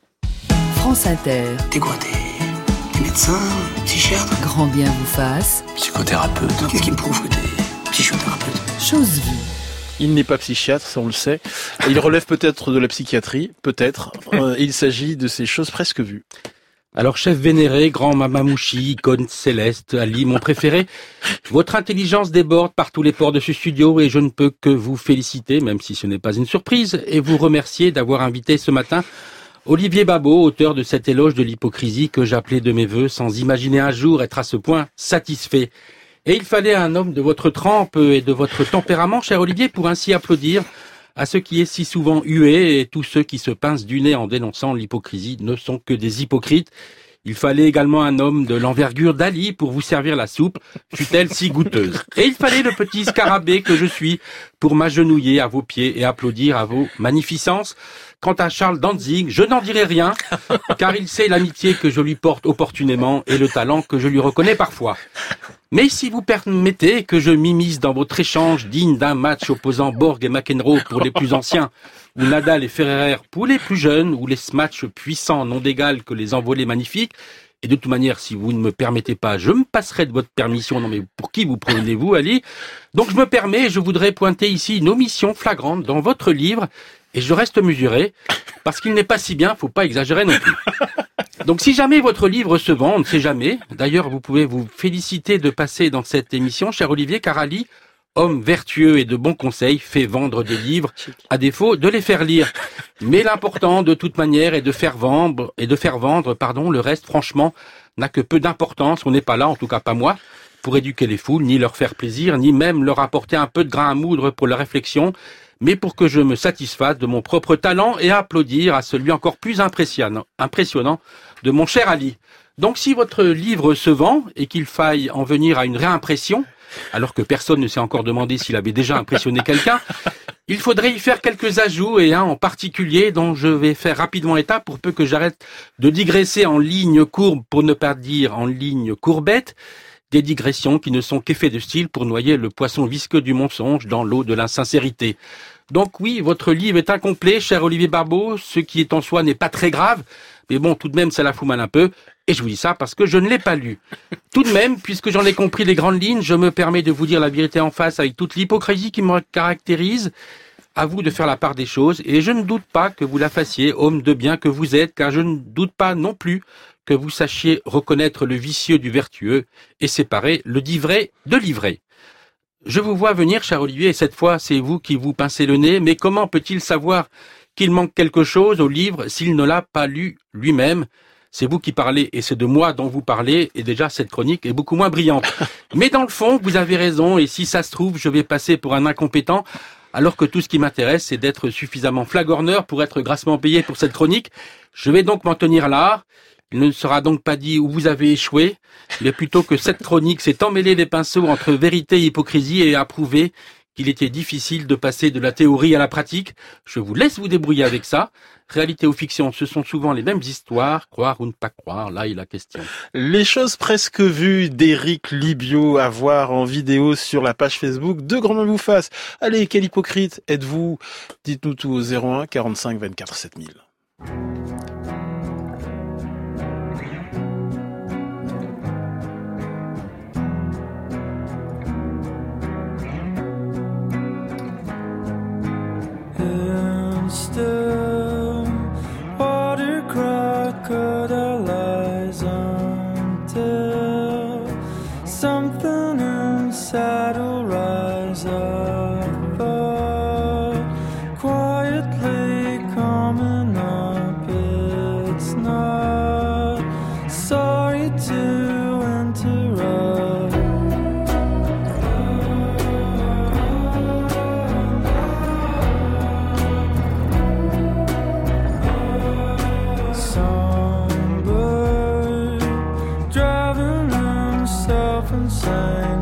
France Inter. T'es quoi, t'es médecin, psychiatre? Grand bien vous fasse. Psychothérapeute. Qu'est-ce qui me prouve que t'es psychothérapeute? Chose vue. Il n'est pas psychiatre, ça on le sait. Il relève peut-être de la psychiatrie, peut-être. Il s'agit de ces choses presque vues. Alors, chef vénéré, grand mamamouchi, icône céleste, Ali, mon préféré, votre intelligence déborde par tous les pores de ce studio et je ne peux que vous féliciter, même si ce n'est pas une surprise, et vous remercier d'avoir invité ce matin Olivier Babot, auteur de cet éloge de l'hypocrisie que j'appelais de mes voeux, sans imaginer un jour être à ce point satisfait. Et il fallait un homme de votre trempe et de votre tempérament, cher Olivier, pour ainsi applaudir à ce qui est si souvent hué, et tous ceux qui se pincent du nez en dénonçant l'hypocrisie ne sont que des hypocrites. Il fallait également un homme de l'envergure d'Ali pour vous servir la soupe, fût-elle si goûteuse. Et il fallait le petit scarabée que je suis pour m'agenouiller à vos pieds et applaudir à vos magnificences. Quant à Charles Dantzig, je n'en dirai rien, car il sait l'amitié que je lui porte opportunément et le talent que je lui reconnais parfois. Mais si vous permettez que je m'immisce dans votre échange digne d'un match opposant Borg et McEnroe pour les plus anciens, ou Nadal et Federer pour les plus jeunes, ou les matchs puissants non d'égal que les envolées magnifiques, et de toute manière, si vous ne me permettez pas, je me passerai de votre permission. Non mais pour qui vous prenez-vous, Ali? Donc je me permets, je voudrais pointer ici une omission flagrante dans votre livre, et je reste mesuré, parce qu'il n'est pas si bien, faut pas exagérer non plus. Donc si jamais votre livre se vend, on ne sait jamais. D'ailleurs, vous pouvez vous féliciter de passer dans cette émission, cher Olivier, car Ali, homme vertueux et de bons conseils, fait vendre des livres, à défaut de les faire lire. Mais l'important, de toute manière, est de faire vendre, le reste, franchement, n'a que peu d'importance. On n'est pas là, en tout cas pas moi. pour éduquer les foules, ni leur faire plaisir, ni même leur apporter un peu de grain à moudre pour la réflexion, mais pour que je me satisfasse de mon propre talent et applaudir à celui encore plus impressionnant de mon cher Ali. Donc si votre livre se vend et qu'il faille en venir à une réimpression, alors que personne ne s'est encore demandé s'il avait déjà impressionné quelqu'un, il faudrait y faire quelques ajouts et un en particulier dont je vais faire rapidement état pour peu que j'arrête de digresser en ligne courbe pour ne pas dire en ligne courbette, des digressions qui ne sont qu'effets de style pour noyer le poisson visqueux du mensonge dans l'eau de l'insincérité. Donc oui, votre livre est incomplet, cher Olivier Barbeau, ce qui est en soi n'est pas très grave, mais bon, tout de même, ça la fout mal un peu, et je vous dis ça parce que je ne l'ai pas lu. Tout de même, puisque j'en ai compris les grandes lignes, je me permets de vous dire la vérité en face avec toute l'hypocrisie qui me caractérise. À vous de faire la part des choses, et je ne doute pas que vous la fassiez, homme de bien que vous êtes, car je ne doute pas non plus que vous sachiez reconnaître le vicieux du vertueux et séparer le dit vrai de l'ivré. Je vous vois venir, cher Olivier, et cette fois, c'est vous qui vous pincez le nez, mais comment peut-il savoir qu'il manque quelque chose au livre s'il ne l'a pas lu lui-même? C'est vous qui parlez, et c'est de moi dont vous parlez, et déjà cette chronique est beaucoup moins brillante. Mais dans le fond, vous avez raison, et si ça se trouve, je vais passer pour un incompétent, alors que tout ce qui m'intéresse, c'est d'être suffisamment flagorneur pour être grassement payé pour cette chronique. Je vais donc m'en tenir là. Il ne sera donc pas dit où vous avez échoué, mais plutôt que cette chronique s'est emmêlée les pinceaux entre vérité et hypocrisie et a prouvé qu'il était difficile de passer de la théorie à la pratique. Je vous laisse vous débrouiller avec ça. Réalité ou fiction, ce sont souvent les mêmes histoires. Croire ou ne pas croire, là est la question. Les choses presque vues d'Éric Libio à voir en vidéo sur la page Facebook de Grand Maman vous fasse. Allez, quel hypocrite êtes-vous? Dites-nous tout au 01 45 24 7000. Still, water crocodiles until something inside will rise up, but quietly coming up. It's not sorry to interrupt. Insane,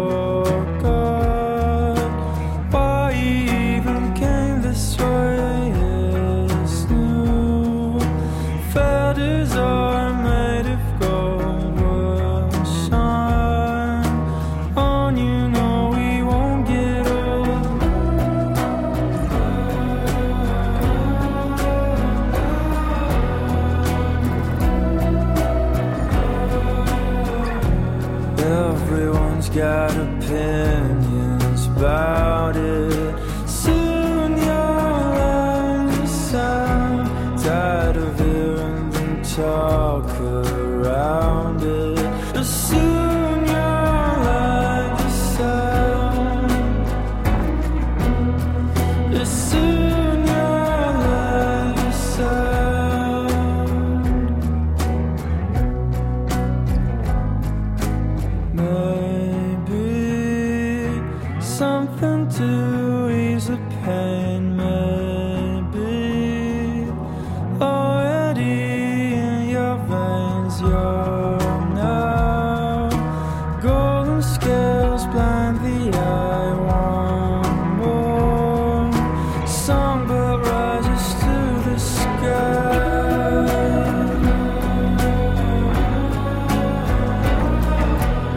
forgot why he even came this way. It's new. Feathers are made of gold, will shine on you. Know we won't get old. Everyone's got opinions about it. Soon you'll understand. Tired of hearing them talk around it. But soon you'll understand. But soon you'll understand. Maybe something to ease the pain. Maybe already in your veins. You're now golden scales blind the eye. One more songbird rises to the sky.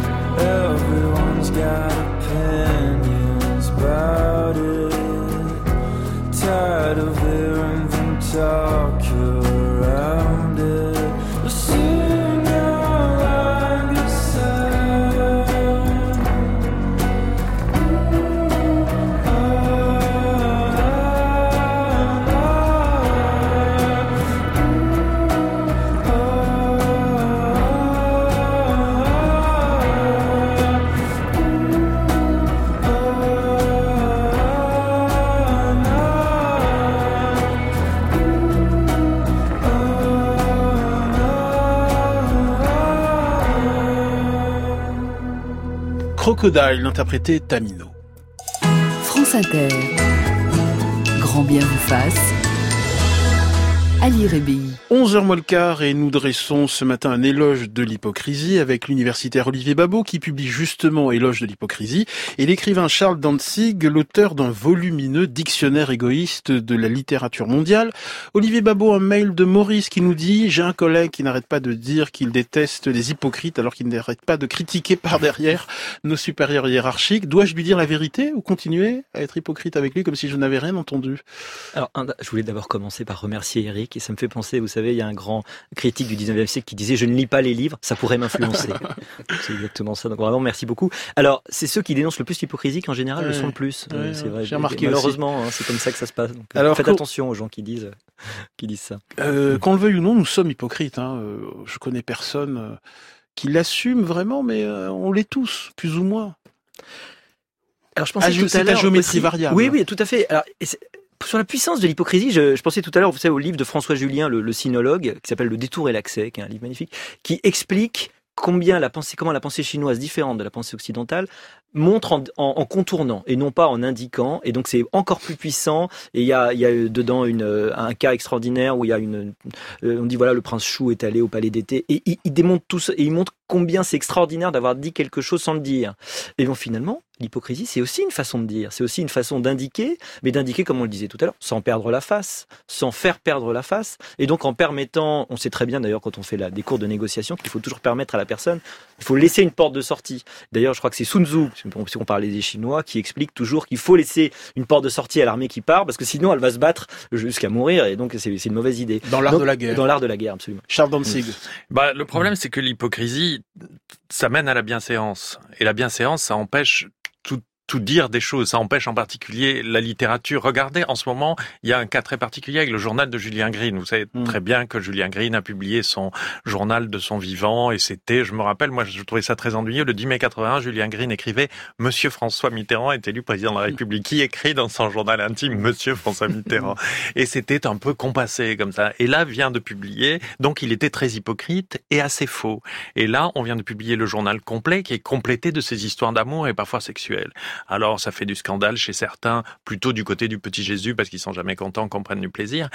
Everyone's got opinions about it. Crocodile, interprété Tamino. France Inter. Grand bien vous fasse. Ali Rébéi. 11h moins le quart et nous dressons ce matin un éloge de l'hypocrisie avec l'universitaire Olivier Babot qui publie justement Éloge de l'hypocrisie et l'écrivain Charles Dantzig, l'auteur d'un volumineux dictionnaire égoïste de la littérature mondiale. Olivier Babot, un mail de Maurice qui nous dit « J'ai un collègue qui n'arrête pas de dire qu'il déteste les hypocrites alors qu'il n'arrête pas de critiquer par derrière nos supérieurs hiérarchiques. Dois-je lui dire la vérité ou continuer à être hypocrite avec lui comme si je n'avais rien entendu ?» Alors, je voulais d'abord commencer par remercier Eric et ça me fait penser, vous savez, il y a un grand critique du 19e siècle qui disait « Je ne lis pas les livres, ça pourrait m'influencer ». C'est exactement ça, donc vraiment merci beaucoup. Alors, c'est ceux qui dénoncent le plus l'hypocrisie qui en général le sont le plus. C'est vrai. J'ai remarqué malheureusement, c'est comme ça que ça se passe. Donc, alors, faites attention aux gens qui disent ça. Qu'on le veuille ou non, nous sommes hypocrites. Je connais personne qui l'assume vraiment, mais on l'est tous, plus ou moins. Alors, je pensais tout à c'est l'heure ta géométrie aussi, variable. Oui, tout à fait. Alors, sur la puissance de l'hypocrisie, je pensais tout à l'heure, vous savez, au livre de François Julien, le sinologue, qui s'appelle Le Détour et l'accès, qui est un livre magnifique, qui explique comment la pensée chinoise, différente de la pensée occidentale, montre en contournant et non pas en indiquant, et donc c'est encore plus puissant. Et il y a dedans un cas extraordinaire où il y a on dit voilà, le prince Chou est allé au palais d'été, et il démontre tout ça, et il montre combien c'est extraordinaire d'avoir dit quelque chose sans le dire. Et bon, finalement, l'hypocrisie, c'est aussi une façon de dire, c'est aussi une façon d'indiquer, mais d'indiquer, comme on le disait tout à l'heure, sans perdre la face, sans faire perdre la face, et donc en permettant, on sait très bien d'ailleurs quand on fait des cours de négociation, qu'il faut toujours permettre à la personne, il faut laisser une porte de sortie. D'ailleurs, je crois que c'est Sun Tzu, si on parlait des Chinois, qui explique toujours qu'il faut laisser une porte de sortie à l'armée qui part, parce que sinon elle va se battre jusqu'à mourir, et donc c'est une mauvaise idée. Dans l'art de la guerre. Dans l'art de la guerre, absolument. Charles Dantzig. Le problème, c'est que l'hypocrisie, ça mène à la bienséance. Et la bienséance, ça empêche tout dire des choses. Ça empêche en particulier la littérature. Regardez, en ce moment, il y a un cas très particulier avec le journal de Julien Green. Vous savez très bien que Julien Green a publié son journal de son vivant, et c'était, je me rappelle, moi je trouvais ça très ennuyeux, le 10 mai 81, Julien Green écrivait « Monsieur François Mitterrand est élu président de la République ». Qui écrit dans son journal intime « Monsieur François Mitterrand ». Et c'était un peu compassé comme ça. Et là, vient de publier, donc il était très hypocrite et assez faux. Et là, on vient de publier le journal complet qui est complété de ses histoires d'amour et parfois sexuelles. Alors, ça fait du scandale chez certains, plutôt du côté du petit Jésus, parce qu'ils sont jamais contents qu'on prenne du plaisir.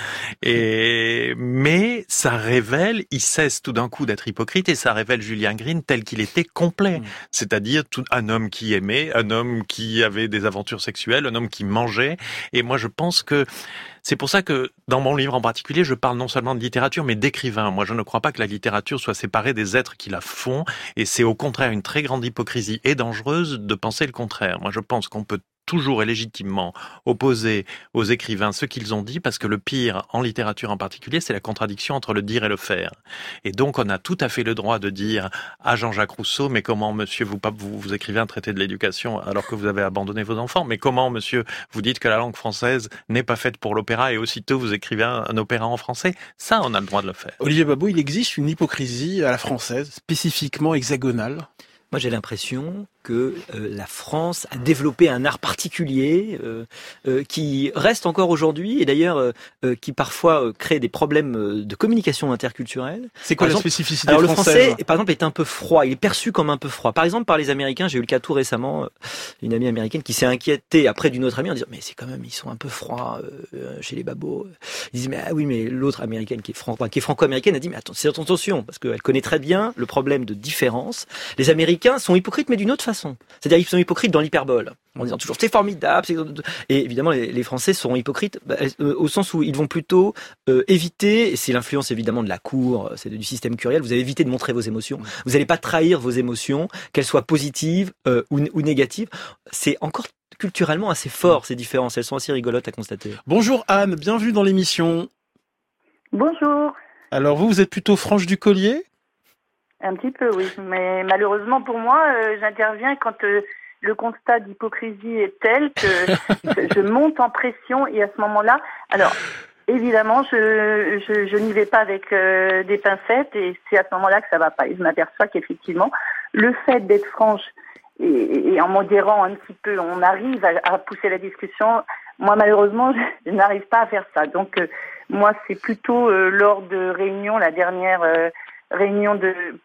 Mais ça révèle, il cesse tout d'un coup d'être hypocrite, et ça révèle Julien Green tel qu'il était complet. C'est-à-dire un homme qui aimait, un homme qui avait des aventures sexuelles, un homme qui mangeait. Et moi, je pense que c'est pour ça que, dans mon livre en particulier, je parle non seulement de littérature, mais d'écrivains. Moi, je ne crois pas que la littérature soit séparée des êtres qui la font, et c'est au contraire une très grande hypocrisie et dangereuse de penser le contraire. Moi, je pense qu'on peut toujours et légitimement opposer aux écrivains ce qu'ils ont dit, parce que le pire, en littérature en particulier, c'est la contradiction entre le dire et le faire. Et donc, on a tout à fait le droit de dire à Jean-Jacques Rousseau, mais comment, monsieur, vous écrivez un traité de l'éducation alors que vous avez abandonné vos enfants, mais comment, monsieur, vous dites que la langue française n'est pas faite pour l'opéra, et aussitôt vous écrivez un opéra en français? Ça, on a le droit de le faire. Olivier Babot, il existe une hypocrisie à la française, spécifiquement hexagonale? Moi, j'ai l'impression que la France a développé un art particulier qui reste encore aujourd'hui, et d'ailleurs qui parfois crée des problèmes de communication interculturelle. C'est quoi la spécificité française? Alors, le français, par exemple, est un peu froid. Il est perçu comme un peu froid. Par exemple, par les Américains, j'ai eu le cas tout récemment, une amie américaine qui s'est inquiétée après d'une autre amie en disant « Mais c'est quand même, ils sont un peu froids chez les babos. » Ils disent « Mais ah oui, mais l'autre américaine qui est franco-américaine a dit « Mais attention, parce qu'elle connaît très bien le problème de différence. Les Américains sont hypocrites, mais d'une autre façon. C'est-à-dire qu'ils sont hypocrites dans l'hyperbole, en disant toujours c'est formidable. Et évidemment, les Français seront hypocrites au sens où ils vont plutôt éviter, et c'est l'influence évidemment de la cour, c'est du système curiel, vous allez éviter de montrer vos émotions. Vous n'allez pas trahir vos émotions, qu'elles soient positives ou négatives. C'est encore culturellement assez fort, ces différences. Elles sont assez rigolotes à constater. Bonjour Anne, bienvenue dans l'émission. Bonjour. Alors vous êtes plutôt franche du collier? Un petit peu, oui. Mais malheureusement pour moi, j'interviens quand le constat d'hypocrisie est tel que je monte en pression, et à ce moment-là, alors évidemment, je n'y vais pas avec des pincettes, et c'est à ce moment-là que ça va pas. Et je m'aperçois qu'effectivement, le fait d'être franche et en modérant un petit peu, on arrive à pousser la discussion. Moi, malheureusement, je n'arrive pas à faire ça. Donc, moi, c'est plutôt lors de réunions, la dernière réunion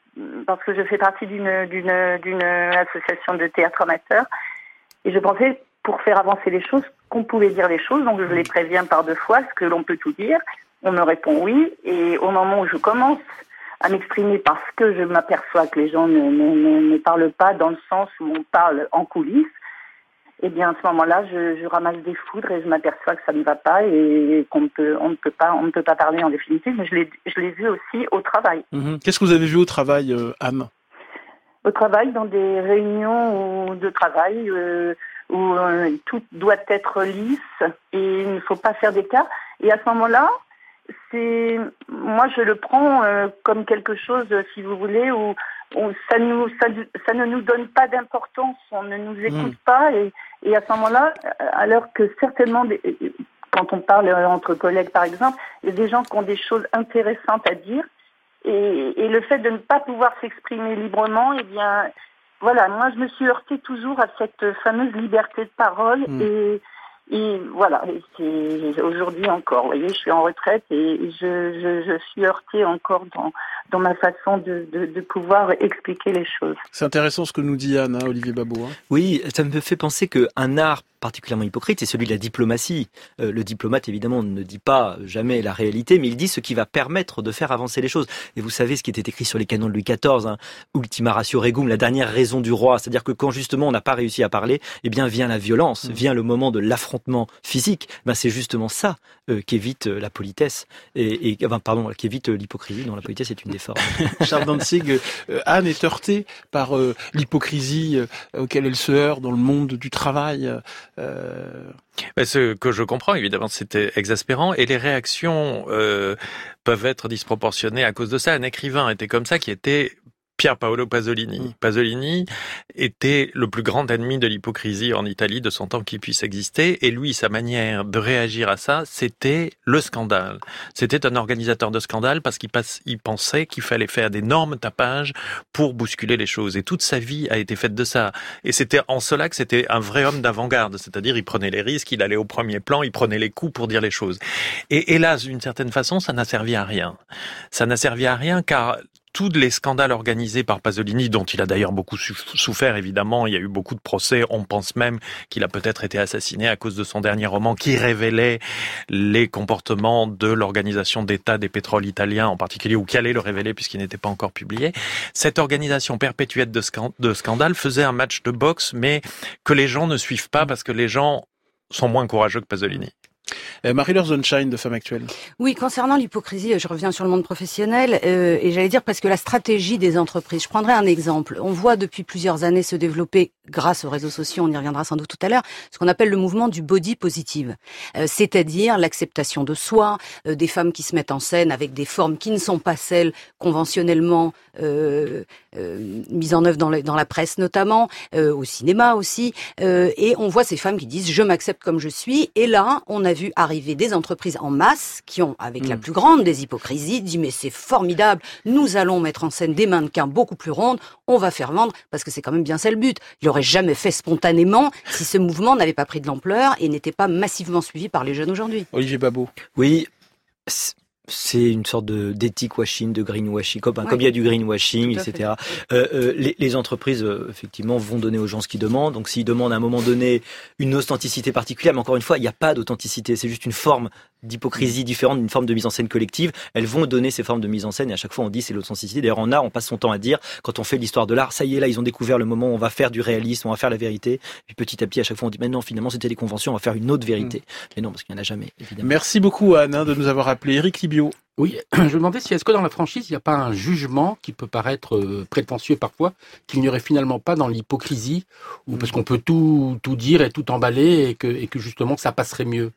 parce que je fais partie d'une association de théâtre amateur, et je pensais, pour faire avancer les choses, qu'on pouvait dire les choses, donc je les préviens par 2 fois, est-ce que l'on peut tout dire? On me répond oui, et au moment où je commence à m'exprimer parce que je m'aperçois que les gens ne parlent pas dans le sens où on parle en coulisses, eh bien, à ce moment-là, je ramasse des foudres et je m'aperçois que ça ne va pas et on ne peut pas parler en définitive. Mais je l'ai vu aussi au travail. Qu'est-ce que vous avez vu au travail, Anne? Au travail, dans des réunions de travail où tout doit être lisse et il ne faut pas faire d'écart. Et à ce moment-là, moi, je le prends comme quelque chose, si vous voulez, où ça ne nous donne pas d'importance, on ne nous écoute pas, et à ce moment-là, alors que certainement, quand on parle entre collègues par exemple, il y a des gens qui ont des choses intéressantes à dire, et le fait de ne pas pouvoir s'exprimer librement, eh bien, voilà, moi je me suis heurtée toujours à cette fameuse liberté de parole, et voilà, c'est aujourd'hui encore, vous voyez, je suis en retraite et je suis heurtée encore dans ma façon de pouvoir expliquer les choses. C'est intéressant ce que nous dit Anne, Olivier Babot. Oui, ça me fait penser qu'un art particulièrement hypocrite, c'est celui de la diplomatie. Le diplomate, évidemment, ne dit pas jamais la réalité, mais il dit ce qui va permettre de faire avancer les choses. Et vous savez ce qui était écrit sur les canons de Louis XIV, Ultima ratio regum, la dernière raison du roi. C'est-à-dire que quand justement on n'a pas réussi à parler, eh bien vient la violence, vient le moment de l'affrontement physique. Ben, c'est justement ça qui évite la politesse, qui évite l'hypocrisie, dont la politesse est une des formes. Charles Dantzig, Anne est heurtée par l'hypocrisie auquel elle se heurte dans le monde du travail. Ce que je comprends, évidemment, c'était exaspérant, et les réactions peuvent être disproportionnées à cause de ça. Un écrivain était comme ça, qui était Pier Paolo Pasolini. Pasolini était le plus grand ennemi de l'hypocrisie en Italie de son temps qui puisse exister, et lui, sa manière de réagir à ça, c'était le scandale. C'était un organisateur de scandale parce qu'il pensait qu'il fallait faire d'énormes tapages pour bousculer les choses, et toute sa vie a été faite de ça. Et c'était en cela que c'était un vrai homme d'avant-garde, c'est-à-dire il prenait les risques, il allait au premier plan, il prenait les coups pour dire les choses. Et hélas, d'une certaine façon, ça n'a servi à rien. Ça n'a servi à rien car tous les scandales organisés par Pasolini, dont il a d'ailleurs beaucoup souffert, évidemment, il y a eu beaucoup de procès, on pense même qu'il a peut-être été assassiné à cause de son dernier roman qui révélait les comportements de l'organisation d'État des pétroles italiens en particulier, ou qui allait le révéler puisqu'il n'était pas encore publié. Cette organisation perpétuelle de scandales faisait un match de boxe, mais que les gens ne suivent pas parce que les gens sont moins courageux que Pasolini. Marie-Laure Zonshine de Femme Actuelle. Oui, concernant l'hypocrisie, je reviens sur le monde professionnel et j'allais dire parce que la stratégie des entreprises. Je prendrai un exemple. On voit depuis plusieurs années se développer, grâce aux réseaux sociaux, on y reviendra sans doute tout à l'heure, ce qu'on appelle le mouvement du body positive, c'est-à-dire l'acceptation de soi, des femmes qui se mettent en scène avec des formes qui ne sont pas celles conventionnellement mises en œuvre dans la presse notamment, au cinéma aussi, et on voit ces femmes qui disent « je m'accepte comme je suis », et là, on a vu arriver des entreprises en masse qui ont, avec la plus grande des hypocrisies, dit mais c'est formidable, nous allons mettre en scène des mannequins beaucoup plus rondes, on va faire vendre, parce que c'est quand même bien ça le but. Il l'aurait jamais fait spontanément si ce mouvement n'avait pas pris de l'ampleur et n'était pas massivement suivi par les jeunes aujourd'hui. Olivier Babot. Oui. C'est une sorte d'éthique washing, de greenwashing, comme il y a du greenwashing, etc. Les entreprises, effectivement, vont donner aux gens ce qu'ils demandent. Donc, s'ils demandent à un moment donné une authenticité particulière, mais encore une fois, il n'y a pas d'authenticité. C'est juste une forme d'hypocrisie différente, une forme de mise en scène collective. Elles vont donner ces formes de mise en scène et à chaque fois on dit c'est l'authenticité. D'ailleurs en art, on passe son temps à dire, quand on fait l'histoire de l'art, ça y est, là ils ont découvert le moment où on va faire du réalisme, on va faire la vérité. Puis petit à petit, à chaque fois on dit mais non, finalement c'était des conventions, on va faire une autre vérité. Mais non, parce qu'il n'y en a jamais, évidemment. Merci beaucoup Anne de nous avoir appelé. Éric Libio. Oui, je me demandais si est-ce que dans la franchise, il n'y a pas un jugement qui peut paraître prétentieux parfois, qu'il n'y aurait finalement pas dans l'hypocrisie, ou parce qu'on peut tout dire et tout emballer et que justement que ça passerait mieux.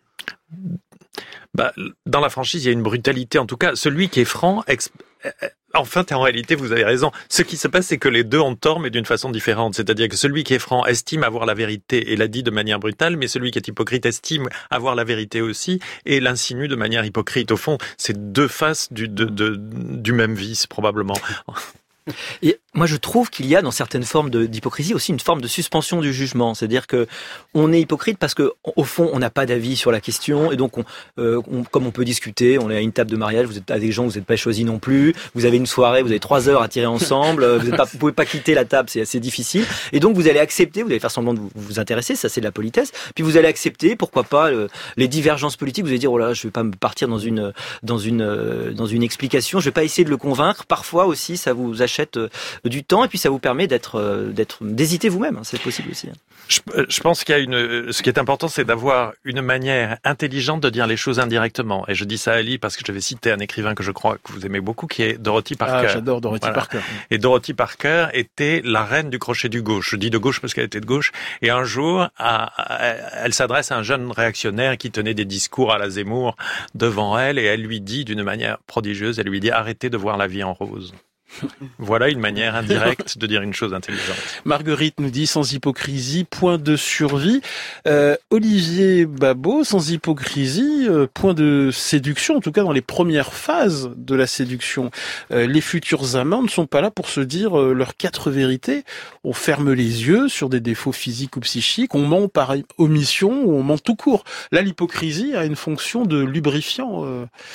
Dans la franchise, il y a une brutalité. En tout cas, celui qui est franc, en réalité, vous avez raison. Ce qui se passe, c'est que les deux ont tort, mais d'une façon différente. C'est-à-dire que celui qui est franc estime avoir la vérité et l'a dit de manière brutale, mais celui qui est hypocrite estime avoir la vérité aussi et l'insinue de manière hypocrite. Au fond, c'est deux faces du même vice, probablement. Et moi, je trouve qu'il y a dans certaines formes d'hypocrisie aussi une forme de suspension du jugement. C'est-à-dire que on est hypocrite parce que, au fond, on n'a pas d'avis sur la question, et donc comme on peut discuter, on est à une table de mariage, vous êtes avec des gens que vous n'êtes pas choisis non plus, vous avez une soirée, vous avez 3 heures à tirer ensemble, vous pouvez pas quitter la table, c'est assez difficile, et donc vous allez accepter, vous allez faire semblant de vous intéresser, ça c'est de la politesse, puis vous allez accepter, pourquoi pas, les divergences politiques, vous allez dire, oh là, je vais pas me partir dans une explication, je vais pas essayer de le convaincre. Parfois aussi, ça vous achète du temps, et puis ça vous permet d'hésiter vous-même, c'est possible aussi. Je pense qu'il y a ce qui est important, c'est d'avoir une manière intelligente de dire les choses indirectement. Et je dis ça à Ali parce que je vais citer un écrivain que je crois que vous aimez beaucoup, qui est Dorothy Parker. Ah, j'adore Dorothy Parker. Et Dorothy Parker était la reine du crochet du gauche. Je dis de gauche parce qu'elle était de gauche. Et un jour, elle s'adresse à un jeune réactionnaire qui tenait des discours à la Zemmour devant elle, et elle lui dit d'une manière prodigieuse, elle lui dit: arrêtez de voir la vie en rose. Voilà une manière indirecte de dire une chose intelligente. Marguerite nous dit: sans hypocrisie, point de survie. Olivier Babot, sans hypocrisie, point de séduction, en tout cas dans les premières phases de la séduction. Les futurs amants ne sont pas là pour se dire leurs 4 vérités. On ferme les yeux sur des défauts physiques ou psychiques, on ment par omission ou on ment tout court. Là, l'hypocrisie a une fonction de lubrifiant.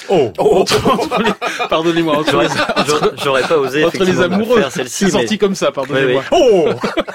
Pardonnez-moi. J'aurais pas osé entre les amoureux, c'est sorti comme ça, pardonnez-moi. Oui.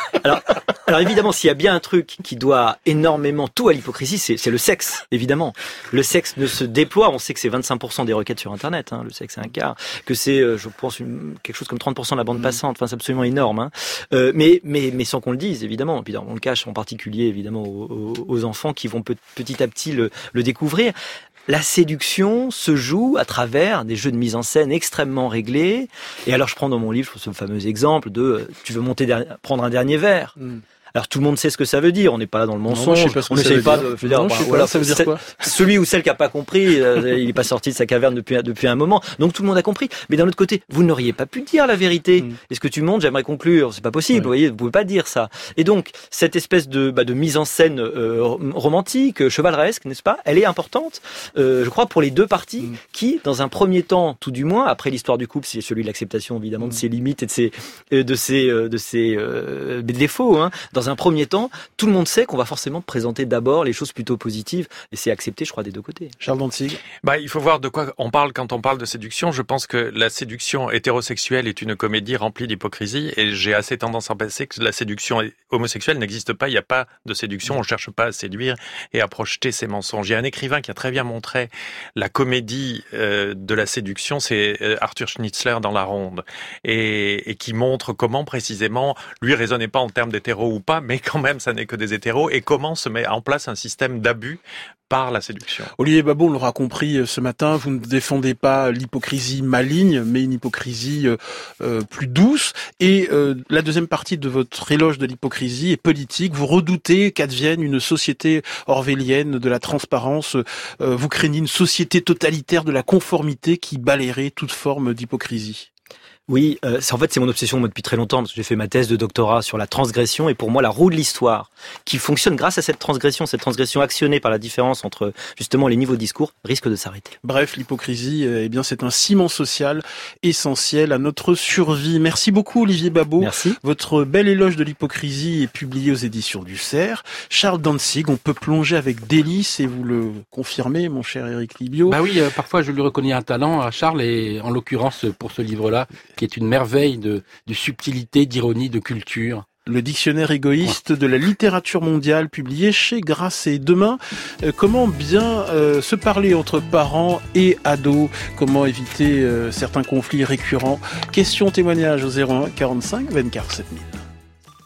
Alors évidemment, s'il y a bien un truc qui doit énormément tout à l'hypocrisie, c'est le sexe, évidemment. Le sexe ne se déploie, on sait que c'est 25% des requêtes sur Internet, le sexe est un quart, que c'est, je pense, quelque chose comme 30% de la bande passante, enfin c'est absolument énorme. Mais sans qu'on le dise, évidemment. Et puis on le cache en particulier, évidemment, aux enfants qui vont petit à petit le découvrir. La séduction se joue à travers des jeux de mise en scène extrêmement réglés. Et alors, je prends dans mon livre ce fameux exemple de tu veux prendre un dernier verre. Alors tout le monde sait ce que ça veut dire, on n'est pas là dans le mensonge, on n'essaye pas de ça veut dire quoi. Celui ou celle qui a pas compris, il est pas sorti de sa caverne depuis un moment. Donc tout le monde a compris. Mais d'un autre côté, vous n'auriez pas pu dire la vérité. Est-ce que tu montes, j'aimerais conclure, c'est pas possible, vous voyez, vous pouvez pas dire ça. Et donc cette espèce de mise en scène romantique, chevaleresque, n'est-ce pas? Elle est importante, je crois, pour les deux parties qui, dans un premier temps, tout du moins, après l'histoire du couple, c'est celui de l'acceptation évidemment de ses limites et de ses défauts, dans un premier temps, tout le monde sait qu'on va forcément présenter d'abord les choses plutôt positives, et c'est accepté, je crois, des deux côtés. Charles Dantzig. Il faut voir de quoi on parle quand on parle de séduction. Je pense que la séduction hétérosexuelle est une comédie remplie d'hypocrisie, et j'ai assez tendance à penser que la séduction homosexuelle n'existe pas. Il n'y a pas de séduction, on cherche pas à séduire et à projeter ses mensonges. Il y a un écrivain qui a très bien montré la comédie de la séduction, c'est Arthur Schnitzler dans La Ronde, et qui montre comment précisément, lui raisonnait pas en termes d'hétéro ou pas, mais quand même, ça n'est que des hétéros, et comment se met en place un système d'abus par la séduction. Olivier Babot, on l'aura compris ce matin, vous ne défendez pas l'hypocrisie maligne, mais une hypocrisie plus douce. Et la deuxième partie de votre éloge de l'hypocrisie est politique. Vous redoutez qu'advienne une société orwellienne de la transparence. Vous craignez une société totalitaire de la conformité qui balayerait toute forme d'hypocrisie. Oui, c'est mon obsession depuis très longtemps, parce que j'ai fait ma thèse de doctorat sur la transgression, et pour moi la roue de l'histoire qui fonctionne grâce à cette transgression actionnée par la différence entre justement les niveaux de discours, risque de s'arrêter. Bref, l'hypocrisie, c'est un ciment social essentiel à notre survie. Merci beaucoup Olivier Babot. Merci. Votre bel éloge de l'hypocrisie est publié aux éditions du Cerf. Charles Dantzig, on peut plonger avec délice, et vous le confirmez, mon cher Éric Libio. Oui, parfois je lui reconnais un talent à Charles, et en l'occurrence pour ce livre-là, qui est une merveille de subtilité, d'ironie, de culture. Le dictionnaire égoïste de la littérature mondiale, publié chez Grasset. Demain, comment bien se parler entre parents et ados, comment éviter certains conflits récurrents. Questions, témoignages au 01 45 24 7000.